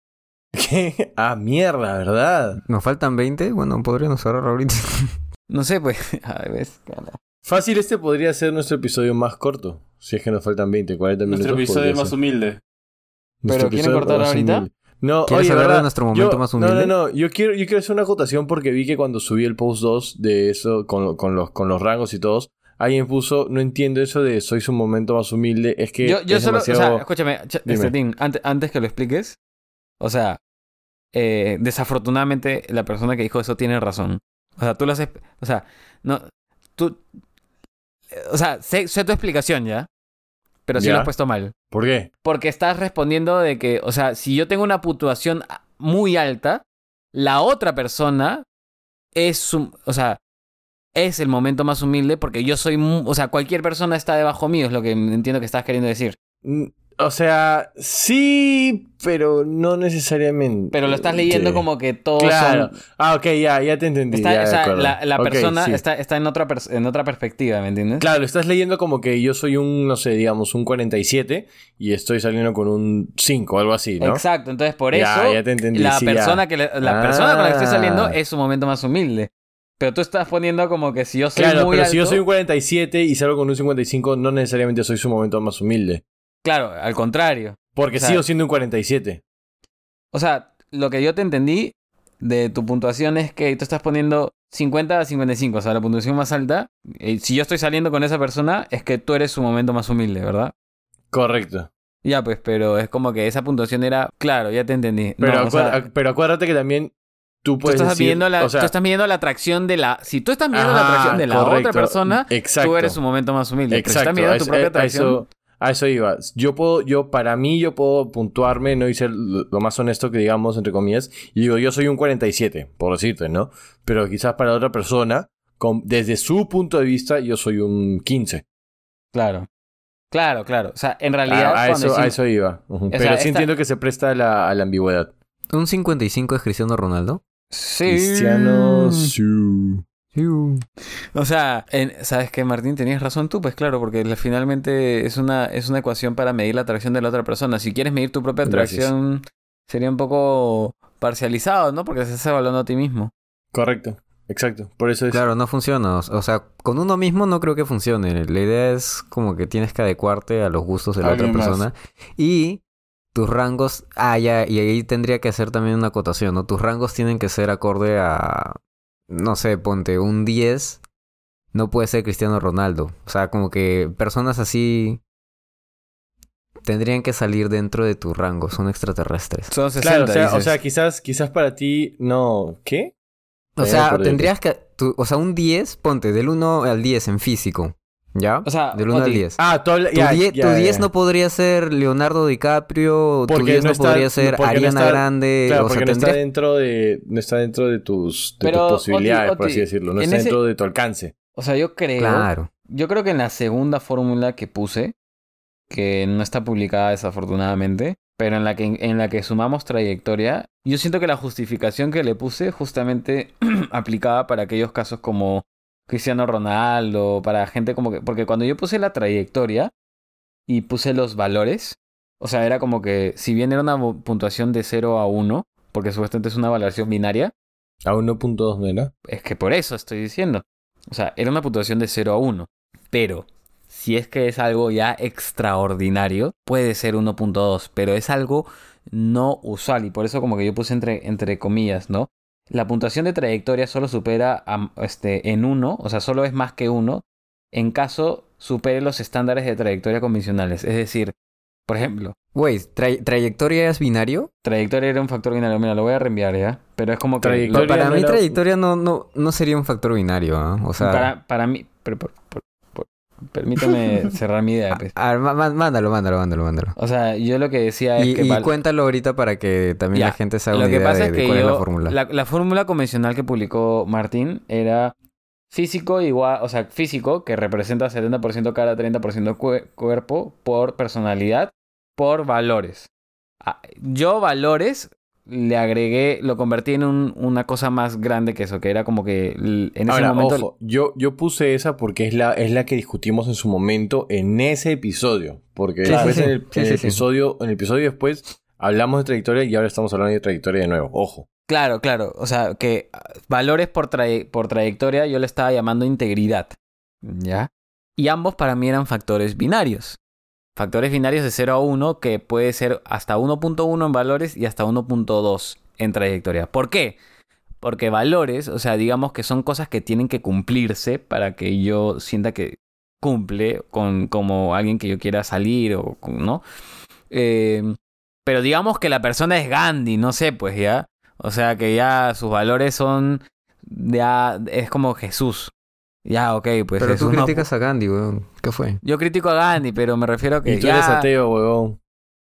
B: ¿Qué? Ah, mierda, ¿verdad?
D: ¿Nos faltan veinte? Bueno, podríamos cerrar ahorita.
C: No sé, pues. A ver, cara.
B: Fácil, este podría ser nuestro episodio más corto. Si es que nos faltan veinte, cuarenta minutos.
A: Nuestro episodio
B: podría
A: más
B: ser.
A: humilde.
B: Nuestro
C: ¿Pero quieren
B: episodio
C: cortar
B: más
C: ahorita?
B: humilde. No,
D: ¿Quieres
B: oye,
D: hablar
B: ¿verdad?
D: de nuestro momento
B: Yo-
D: más humilde?
B: No, no, no. Yo quiero, yo quiero hacer una acotación porque vi que cuando subí el post dos de eso, con, con, los, con los rangos y todos, alguien puso, no entiendo eso de soy su momento más humilde. Es que
C: Yo, yo
B: es
C: solo,
B: demasiado...
C: o sea, escúchame, ch-
B: Dime.
C: este Tim, antes, antes que lo expliques, o sea, eh, desafortunadamente la persona que dijo eso tiene razón. O sea, tú lo haces, o sea, no, tú, eh, o sea, sé, sé tu explicación ya, pero sí
B: Ya.
C: lo has puesto mal.
B: ¿Por qué?
C: Porque estás respondiendo de que, o sea, si yo tengo una puntuación muy alta, la otra persona es, su- o sea, es el momento más humilde porque yo soy, mu- o sea, cualquier persona está debajo mío, es lo que entiendo que estás queriendo decir.
B: Mm, O sea, sí, pero no necesariamente.
C: Pero lo estás leyendo
B: Sí.
C: como que todos
B: Claro.
C: son...
B: Ah, ok, ya, ya te entendí.
C: Está,
B: ya,
C: o
B: de
C: sea,
B: acuerdo.
C: la, la
B: Ok,
C: persona
B: sí.
C: está, está en, otra pers- en otra perspectiva, ¿me entiendes?
B: Claro, lo estás leyendo como que yo soy un, no sé, digamos, un cuarenta y siete y estoy saliendo con un cinco o algo así, ¿no?
C: Exacto, entonces por
B: Ya,
C: eso
B: ya te entendí,
C: la,
B: sí,
C: persona,
B: ya.
C: que le- la
B: Ah.
C: persona con la que estoy saliendo es su momento más humilde. Pero tú estás poniendo como que si yo soy
B: Claro,
C: muy
B: pero
C: alto...
B: si yo soy un cuarenta y siete y salgo con un cincuenta y cinco, no necesariamente soy su momento más humilde.
C: Claro, al contrario.
B: Porque
C: O sea-
B: sigo siendo un cuarenta y siete.
C: O sea, lo que yo te entendí de tu puntuación es que tú estás poniendo cincuenta a cincuenta y cinco, o sea, la puntuación más alta. Y si yo estoy saliendo con esa persona, es que tú eres su momento más humilde, ¿verdad?
B: Correcto.
C: Ya, pues, pero es como que esa puntuación era... Claro, ya te entendí.
B: Pero,
C: No, o sea,
B: acuer- pero acuérdate que también tú
C: tú
B: puedes
C: estás,
B: decir...
C: midiendo la,
B: o sea,
C: tú estás midiendo la atracción de la... Si tú estás midiendo la
B: ajá,
C: atracción de la
B: correcto.
C: otra persona,
B: Exacto.
C: tú eres su momento más humilde. Pero si
B: Exacto,
C: estás midiendo
B: a
C: tu
B: eso-
C: propia
B: a
C: atracción...
B: eso, a eso iba. Yo puedo, yo, para mí, yo puedo puntuarme, no y ser lo lo más honesto que digamos, entre comillas, y digo, yo soy un cuarenta y siete, por decirte, ¿no? Pero quizás para otra persona, con, desde su punto de vista, yo soy un quince.
C: Claro. Claro, claro. O sea, en realidad...
B: A, a
C: cuando
B: eso, a
C: decimos-
B: eso iba. Ujú.
C: sea,
B: Pero sí
C: esta-
B: entiendo que se presta a la, a la ambigüedad.
D: ¿Un cincuenta y cinco es Cristiano Ronaldo?
C: Sí.
B: Cristiano... Su...
C: O sea, en- ¿sabes qué, Martín? Tenías razón tú, pues claro, porque la- finalmente es una, es una ecuación para medir la atracción de la otra persona. Si quieres medir tu propia
B: Gracias.
C: atracción, sería un poco parcializado, ¿no? Porque se está evaluando a ti mismo.
B: Correcto. Exacto. Por eso es...
D: Claro, no funciona. O sea, con uno mismo no creo que funcione. La idea es como que tienes que adecuarte a los gustos de la otra
A: Alguien más.
D: persona. Y tus rangos... Ah, ya, y ahí tendría que hacer también una acotación, ¿no? Tus rangos tienen que ser acorde a... No sé, ponte un diez. No puede ser Cristiano Ronaldo. O sea, como que personas así... Tendrían que salir dentro de tu rango. Son extraterrestres.
C: Son sesenta,
B: Claro, o sea, o
C: dices.
B: sea, quizás, quizás para ti no... ¿Qué?
D: O
B: Ya
D: sea,
B: me acordé.
D: tendrías que... tu- o sea, un diez, ponte, del uno al diez en físico. ¿Ya?
C: O sea,
D: del uno al
C: Oti,
D: diez.
B: Ah, tú habla-
D: Tu
B: ya,
D: diez
B: ya,
D: tu diez
B: ya.
D: no podría ser Leonardo DiCaprio, tu
B: Porque
D: diez
B: no
D: no,
B: está-
D: podría ser
B: porque no
D: Ariana
B: está-
D: Grande,
B: Claro,
D: o sea,
B: porque no está
D: tendrías...
B: dentro de no está dentro de tus, de
C: Pero,
B: tus posibilidades,
C: Oti,
B: por así
C: Oti,
B: decirlo. No
C: en
B: está
C: ese-
B: dentro de tu alcance.
C: O sea, yo creo...
D: Claro.
C: Yo creo que en la segunda fórmula que puse, que no está publicada desafortunadamente, pero en la que, en la que sumamos trayectoria, yo siento que la justificación que le puse justamente aplicaba para aquellos casos como Cristiano Ronaldo, para gente como que... Porque cuando yo puse la trayectoria y puse los valores, o sea, era como que si bien era una vo- puntuación de cero a uno, porque supuestamente es una valoración binaria,
B: A uno punto dos, ¿no era?
C: es que por eso estoy diciendo. O sea, era una puntuación de cero a uno. Pero si es que es algo ya extraordinario, puede ser uno punto dos. Pero es algo no usual. Y por eso como que yo puse entre, entre comillas, ¿no? La puntuación de trayectoria solo supera a, este, en uno, o sea, solo es más que uno, en caso supere los estándares de trayectoria convencionales. Es decir, por ejemplo,
D: Güey, tra- ¿trayectoria es binario?
C: trayectoria era un factor binario. Mira, lo voy a reenviar ya. Pero es como que...
B: Trayectoria
D: para
B: no
D: mí
B: era-
D: trayectoria no, no, no sería un factor binario, ¿ah? O sea...
C: Para, para mí... pero- por- por- por- permítame cerrar mi idea, pues.
D: a- a- má- má- mándalo, mándalo, mándalo, mándalo.
C: O sea, yo lo que decía es
D: Y,
C: que...
D: y
C: val-
D: cuéntalo ahorita para que también
C: Ya,
D: la gente se haga
C: lo
D: una
C: que
D: idea
C: pasa
D: de,
C: es
D: de
C: que
D: cuál es
C: yo...
D: la fórmula.
C: La, la fórmula convencional que publicó Martín era físico igual... O sea, físico, que representa setenta por ciento cara, treinta por ciento cue- cuerpo, por personalidad, por valores. Ah, yo valores le agregué, lo convertí en un, una cosa más grande que eso, que era como que l- en ese
B: Ahora,
C: momento...
B: ojo, yo, yo puse esa porque es la, es la que discutimos en su momento en ese episodio. Porque
D: Sí,
B: después
D: sí, sí.
B: en, el,
D: Sí,
B: en
D: sí,
B: el
D: sí.
B: episodio, en el episodio después hablamos de trayectoria y ahora estamos hablando de trayectoria de nuevo. Ojo.
C: Claro, claro. O sea, que ah, valores por, traye- por trayectoria yo le estaba llamando integridad. ¿Ya? Y ambos para mí eran factores binarios. Factores binarios de cero a uno que puede ser hasta uno punto uno en valores y hasta uno punto dos en trayectoria. ¿Por qué? Porque valores, o sea, digamos que son cosas que tienen que cumplirse para que yo sienta que cumple con como alguien que yo quiera salir o con- ¿no? Eh, pero digamos que la persona es Gandhi, no sé, pues ya. O sea, que ya sus valores son ya es como Jesús. Ya, ok, pues
D: Pero tú
C: Jesús no-
D: criticas a Gandhi, weón. ¿Qué fue?
C: Yo critico a Gandhi, pero me refiero a que
B: Y tú
C: ya...
B: eres ateo, huevón.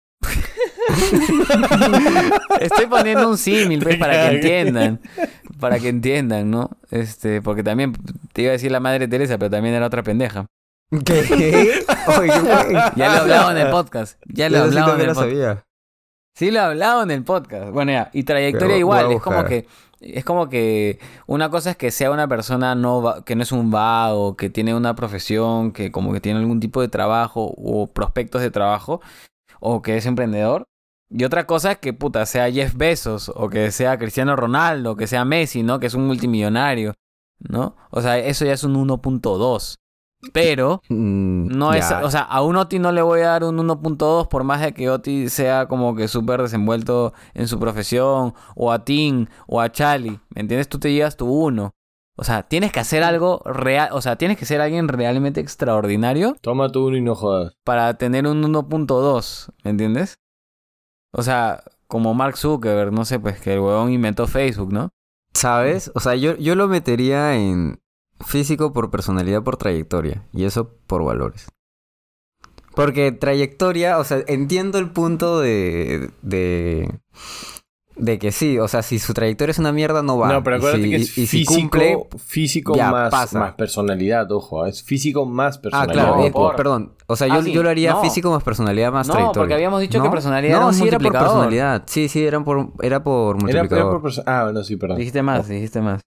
C: Estoy poniendo un símil, pues,
B: Te
C: para que
B: cagué.
C: entiendan. Para que entiendan, ¿no? Este, porque también te iba a decir la madre Teresa, pero también era otra pendeja.
D: ¿Qué? Oye, ¿qué fue?
C: Ya lo he hablado en el podcast. Ya lo he
D: Yo sí
C: hablado en
D: también
C: el
D: lo
C: podcast.
D: sabía.
C: Sí lo he hablado en el podcast. Bueno, ya. Y trayectoria
D: Voy a-
C: igual.
D: voy a
C: Es como
D: buscar.
C: que... Es como que una cosa es que sea una persona no va- que no es un vago, que tiene una profesión, que como que tiene algún tipo de trabajo o prospectos de trabajo, o que es emprendedor. Y otra cosa es que, puta, sea Jeff Bezos, o que sea Cristiano Ronaldo, o que sea Messi, ¿no? Que es un multimillonario, ¿no? O sea, eso ya es un uno punto dos. Pero
D: Mm,
C: no es...
D: ya.
C: O sea, a un Oti no le voy a dar un uno punto dos por más de que Oti sea como que súper desenvuelto en su profesión, o a Tim, o a Charlie, ¿me entiendes? Tú te llevas tu uno. O sea, tienes que hacer algo real, o sea, tienes que ser alguien realmente extraordinario
B: Toma tu uno y no jodas.
C: para tener un uno punto dos, ¿me entiendes? O sea, como Mark Zuckerberg, no sé, pues que el huevón inventó Facebook, ¿no?
D: ¿Sabes? O sea, yo, yo lo metería en físico por personalidad por trayectoria. Y eso por valores. Porque trayectoria, o sea, entiendo el punto de... de... De que sí, o sea, si su trayectoria es una mierda, no va.
B: No, pero
D: Y
B: acuérdate
D: si-
B: que
D: y-
B: es
D: y si
B: físico,
D: cumple,
B: físico
D: ya,
B: más,
D: pasa.
B: más personalidad, ojo. Es físico más
D: Ah,
B: personalidad.
D: claro,
C: No,
D: eh,
C: por-
D: perdón. O sea,
C: Ah,
D: yo,
C: sí,
D: yo lo haría
C: no.
D: físico más personalidad más
C: No,
D: trayectoria.
C: porque habíamos dicho que personalidad
D: no,
C: era un
D: sí era por
C: multiplicador.
D: personalidad. Sí, sí, eran por, era por
B: Era,
D: multiplicador.
B: era por perso- ah, bueno, sí, perdón.
C: Dijiste más, dijiste más.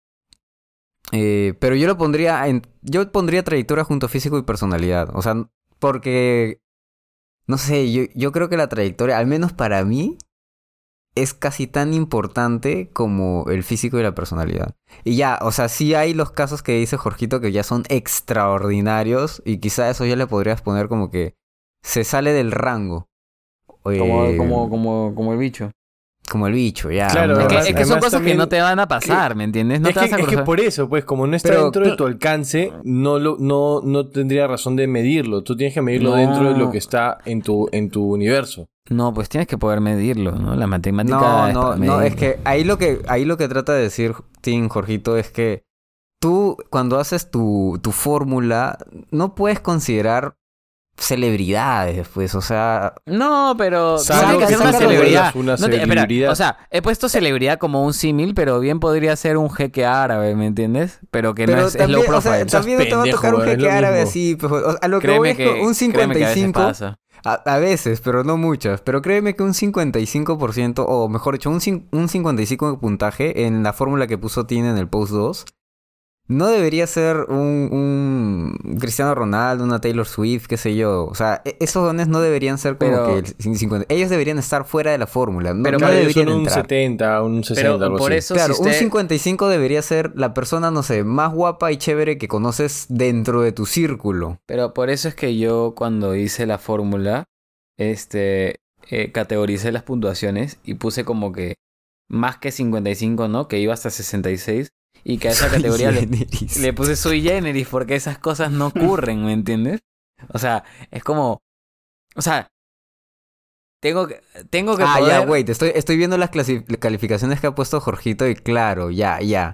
D: Eh, pero yo lo pondría en... Yo pondría trayectoria junto a físico y personalidad. O sea, porque... No sé, yo, yo creo que la trayectoria, al menos para mí, es casi tan importante como el físico y la personalidad. Y ya, o sea, sí hay los casos que dice Jorgito que ya son extraordinarios y quizá eso ya le podrías poner como que se sale del rango.
C: Como,
D: Eh,
C: como, como, como el bicho.
D: como el bicho, ya.
B: Claro,
D: una
C: Es que,
B: además-
C: es que son
B: además
C: cosas
B: también-
C: que no te van a pasar, ¿me entiendes? No
B: es,
C: te
B: que,
C: vas a
B: es que
C: cruzar.
B: por eso, pues, como no está
D: Pero
B: dentro de
D: cl-
B: tu alcance, no, lo, no, no tendría razón de medirlo. Tú tienes que medirlo
C: No.
B: dentro de lo que está en tu, en tu universo.
C: No, pues tienes que poder medirlo, ¿no? La matemática
D: No,
C: es
D: no,
C: para
D: no, es
C: medirlo.
D: que ahí lo que ahí lo que trata de decir Tim Jorgito es que tú cuando haces tu, tu fórmula no puedes considerar celebridades, pues, o sea,
C: No, pero
B: Saca-
C: tiene que ser una
D: saca los
C: celebridad.
B: vuelos, una
C: No te- espera,
B: celebridad.
C: o sea, he puesto celebridad como un símil, pero bien podría ser un jeque árabe, ¿me entiendes? Pero que
D: pero
C: no es, es
D: también,
C: low
D: o sea,
C: profile.
D: también no te va a
B: pendejo,
D: tocar un
B: es
D: jeque
B: lo
D: árabe
B: mismo.
D: así, pues, o- a lo que
C: Créeme
D: voy es
C: que,
D: que un
C: créeme que a
D: cincuenta y
C: veces
D: cinco
C: pasa.
D: a, a veces, pero no muchas, pero créeme que un cincuenta y cinco por ciento o mejor dicho, un, cin- un cincuenta y cinco por ciento de puntaje en la fórmula que puso Tim en el post dos no debería ser un, un Cristiano Ronaldo, una Taylor Swift, qué sé yo. O sea, e- esos dones no deberían ser como
C: Pero-
D: que el cincuenta. Ellos deberían estar fuera de la fórmula. No,
C: Pero
D: no
B: Claro, ellos
D: deberían
B: son un
D: entrar.
B: setenta, un sesenta,
C: Pero
B: algo
C: por
B: así.
C: eso
D: Claro,
C: si
D: un
C: usted-
D: cincuenta y cinco debería ser la persona, no sé, más guapa y chévere que conoces dentro de tu círculo.
C: Pero por eso es que yo cuando hice la fórmula, este, eh, categoricé las puntuaciones y puse como que más que cincuenta y cinco, ¿no? Que iba hasta sesenta y seis y que a esa categoría le,
D: Generis.
C: le puse sui generis porque esas cosas no ocurren, ¿me entiendes? O sea, es como, o sea, tengo que, tengo que
D: Ah,
C: poder...
D: ya, wait, estoy, estoy viendo las clasi- calificaciones que ha puesto Jorgito y claro, ya, ya.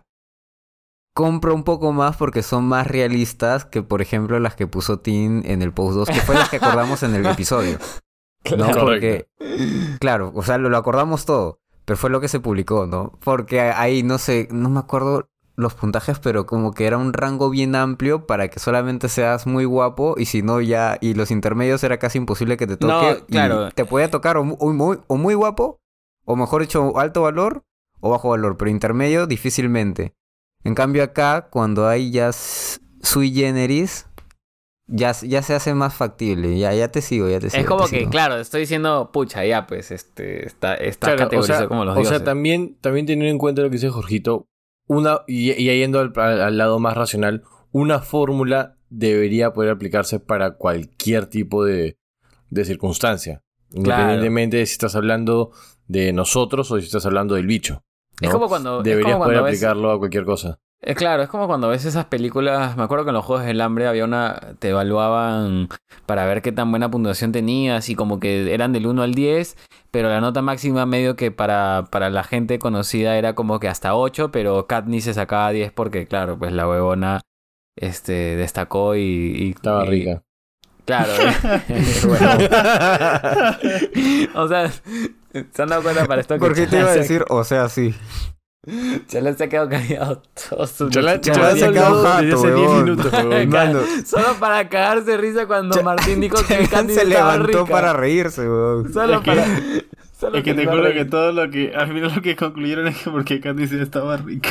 D: Compro un poco más porque son más realistas que, por ejemplo, las que puso Tim en el post dos, que fue las que acordamos en el episodio. ¿No?
B: Correcto.
D: Porque, claro, o sea, lo, lo acordamos todo, pero fue lo que se publicó, ¿no? Porque ahí, no sé, no me acuerdo los puntajes, pero como que era un rango bien amplio para que solamente seas muy guapo y si no ya, y los intermedios era casi imposible que te toque.
C: No, claro.
D: y te podía tocar o, mu- o muy, o muy guapo O mejor dicho, alto valor o bajo valor, pero intermedio difícilmente. En cambio acá, cuando hay ya s- sui generis, ya, ya se hace más factible. Ya, ya te sigo, ya te sigo.
C: Es como
D: te
C: que,
D: sigo.
C: claro, estoy diciendo, pucha, ya pues, este, está, está
B: Claro, o
C: categorizado
B: sea,
C: como los
B: o
C: dioses.
B: sea, también, también teniendo en cuenta lo que dice Jorgito, una, y, y yendo al, al- al lado más racional, una fórmula debería poder aplicarse para cualquier tipo de, de circunstancia. Independientemente de si estás hablando de nosotros o si estás hablando del bicho. ¿no?
C: Es como cuando, es
B: Deberías
C: como
B: poder
C: cuando ves,
B: aplicarlo a cualquier cosa.
C: eh, claro, es como cuando ves esas películas, me acuerdo que en los Juegos del Hambre había una, te evaluaban para ver qué tan buena puntuación tenías y como que eran del uno al diez, pero la nota máxima medio que para, para la gente conocida era como que hasta ocho, pero Katniss se sacaba diez porque, claro, pues la huevona este, destacó y... y
B: Estaba
C: y-
B: rica.
C: Claro. Bueno. O sea, ¿se han dado cuenta para esto que
D: ¿Por qué te
C: Chala
D: iba a
C: se-
D: decir? O sea, sí.
C: Chala se ha quedado callado todo su
B: Chala,
D: Ya,
B: Chala
D: ya
B: se
D: se
B: ha hablado
D: acabó,
B: desde hace
D: jato,
B: diez
D: huevón.
B: minutos, huevón.
D: Mano,
C: Solo para cagarse de risa cuando
D: Cha-
C: Martín dijo que
D: Chan
C: Katniss
D: se
C: estaba
D: levantó
C: rica.
D: para reírse, weón.
C: Solo
A: Es que-
C: para... solo
A: Es que te
C: para
A: juro
C: reír.
A: que todo lo que... Al final lo que concluyeron es que porque Candice estaba rica.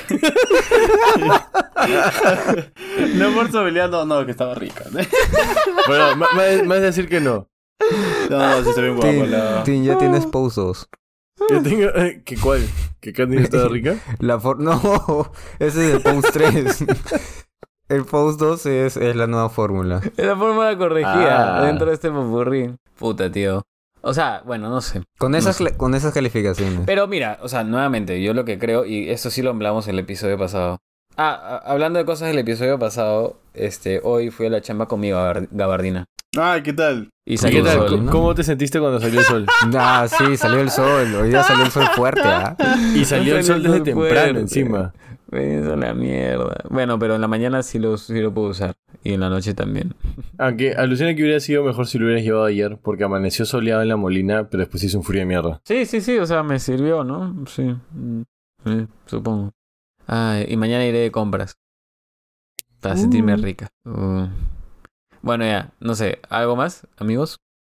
A: No por su habilidad, no, no, que estaba rica.
B: Bueno, ma- más, más decir que no.
A: No, sí está bien guapo.
D: Tin,
A: La...
D: Tin, ya tienes pozos.
B: Yo tengo... eh, ¿Que cuál? ¿Que Candy estaba rica?
D: La for- no, ese es el post tres. El post dos es, es la nueva fórmula.
C: Es la fórmula corregida
B: Ah.
C: dentro de este popurrí. Puta, tío. O sea, bueno, no sé.
D: Con esas,
C: No sé.
D: cla- con esas calificaciones.
C: Pero mira, o sea, nuevamente, yo lo que creo, y esto sí lo hablamos en el episodio pasado. Ah, a- hablando de cosas del episodio pasado, este, hoy fui a la chamba con mi gabar- gabardina.
A: Ay, ¿qué tal?
C: Y
B: ¿Y
C: salió
B: qué
C: el
B: tal?
C: sol.
B: ¿Cómo- ¿Cómo te sentiste cuando salió el sol?
D: Ah, sí, salió el sol. Hoy día salió el sol fuerte, ¿ah?
B: Y salió el sol desde temprano
C: fuerte.
B: encima.
C: Me hizo la mierda. Bueno, pero en la mañana sí lo, sí lo puedo usar. Y en la noche también.
B: Aunque alucina que hubiera sido mejor si lo hubieras llevado ayer, porque amaneció soleado en la Molina, pero después hizo un frío de mierda.
C: Sí, sí, sí, o sea, me sirvió, ¿no? Sí, mm, sí, supongo. Ah, y mañana iré de compras. Para sentirme rica. Uh. Bueno, ya, no sé, ¿algo más, amigos?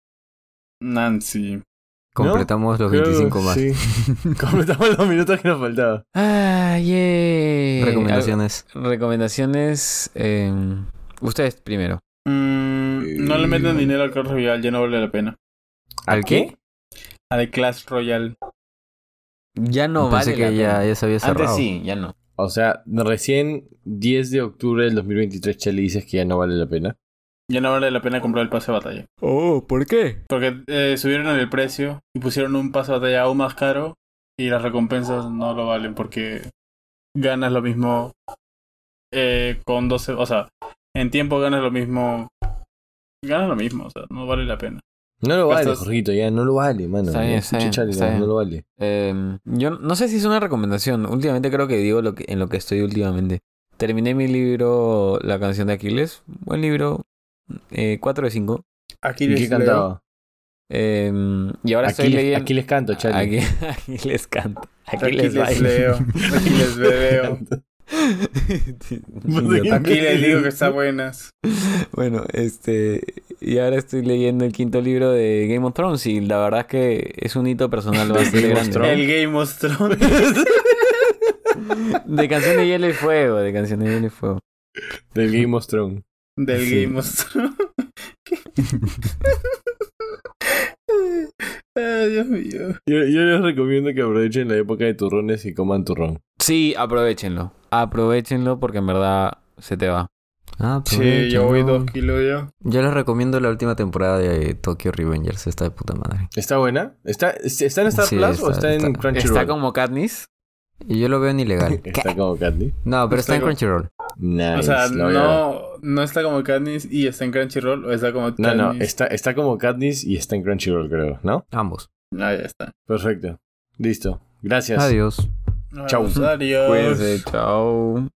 A: Nancy.
D: Completamos los
B: Creo-
D: veinticinco más.
B: Sí. Completamos los minutos que nos faltaban.
C: Ah, yeah.
D: Recomendaciones.
C: Al- recomendaciones. eh, ustedes primero.
A: Mm, no le metan dinero al Clash Royale, ya no vale la pena.
B: ¿Al qué?
A: Al Clash Royale.
C: Ya no
D: Pensé
C: vale
D: que
C: la
D: ya,
C: pena.
D: ya se había cerrado.
C: Antes sí, ya no.
B: O sea, recién diez de octubre del dos mil veintitrés, Chele, dices que ya no vale la pena.
A: Ya no vale la pena comprar el pase de batalla.
C: Oh, ¿por qué?
A: Porque eh, subieron el precio y pusieron un pase de batalla aún más caro y las recompensas no lo valen porque ganas lo mismo eh, con doce... O sea, en tiempo ganas lo mismo... Ganas lo mismo, o sea, no vale la pena.
B: No lo vale,
A: Gastas-
B: Jorgito, ya no lo vale, mano.
C: Está bien,
B: Ya,
C: está
B: escucha,
C: bien,
B: Chale,
C: está
B: no,
C: bien.
B: no lo vale.
C: Eh, yo no sé si es una recomendación. Últimamente creo que digo lo que, en lo que estoy últimamente. Terminé mi libro La canción de Aquiles. Buen libro. Eh, cuatro de cinco.
A: Aquí
B: ¿Y qué cantaba?
C: Eh, y ahora
B: Aquí
C: estoy
B: les,
C: leyendo...
B: aquí les canto, Chale.
C: Aquí, aquí les canto. Aquí,
A: Aquí
C: les
A: les
C: bailo.
A: leo. Aquí les veo. Aquí les digo que está buenas.
C: Bueno, este... Y ahora estoy leyendo el quinto libro de Game of Thrones y la verdad es que es un hito personal bastante
B: Game of
C: grande.
B: Thrones.
A: El Game of Thrones.
C: De Canción de Hielo y Fuego, de Canción de Hielo y Fuego.
B: Del Game of Thrones.
A: Del
C: Sí.
A: Game of Thrones. Ay, Dios mío.
B: Yo, yo les recomiendo que aprovechen la época de turrones y coman turrón.
C: Sí, aprovechenlo. Aprovechenlo porque en verdad se te va.
D: Ah,
A: Sí,
D: aprovecha,
A: yo voy
D: ¿no?
A: dos kilos ya.
D: Yo les recomiendo la última temporada de Tokyo Revengers. Está de puta madre.
B: ¿Está buena? ¿Está, ¿está en Star
D: Sí,
B: Plus
D: está-
B: o está, en
D: está-
B: Crunchyroll?
C: Está como Katniss.
D: Y yo lo veo en ilegal.
B: Está como Candy.
D: No, pero
A: Está
D: está en
A: como-
D: Crunchyroll.
B: Nice.
A: O sea,
B: la voy a ver.
A: no, no está como Katniss y está en Crunchyroll o está como
B: No, no,
A: Katniss.
B: está, está como Katniss y está en Crunchyroll, creo, ¿no?
D: Ambos.
A: Ah, ya está.
B: Perfecto. Listo. Gracias.
D: Adiós.
B: Chau.
A: Adiós.
C: Cuídense, chao.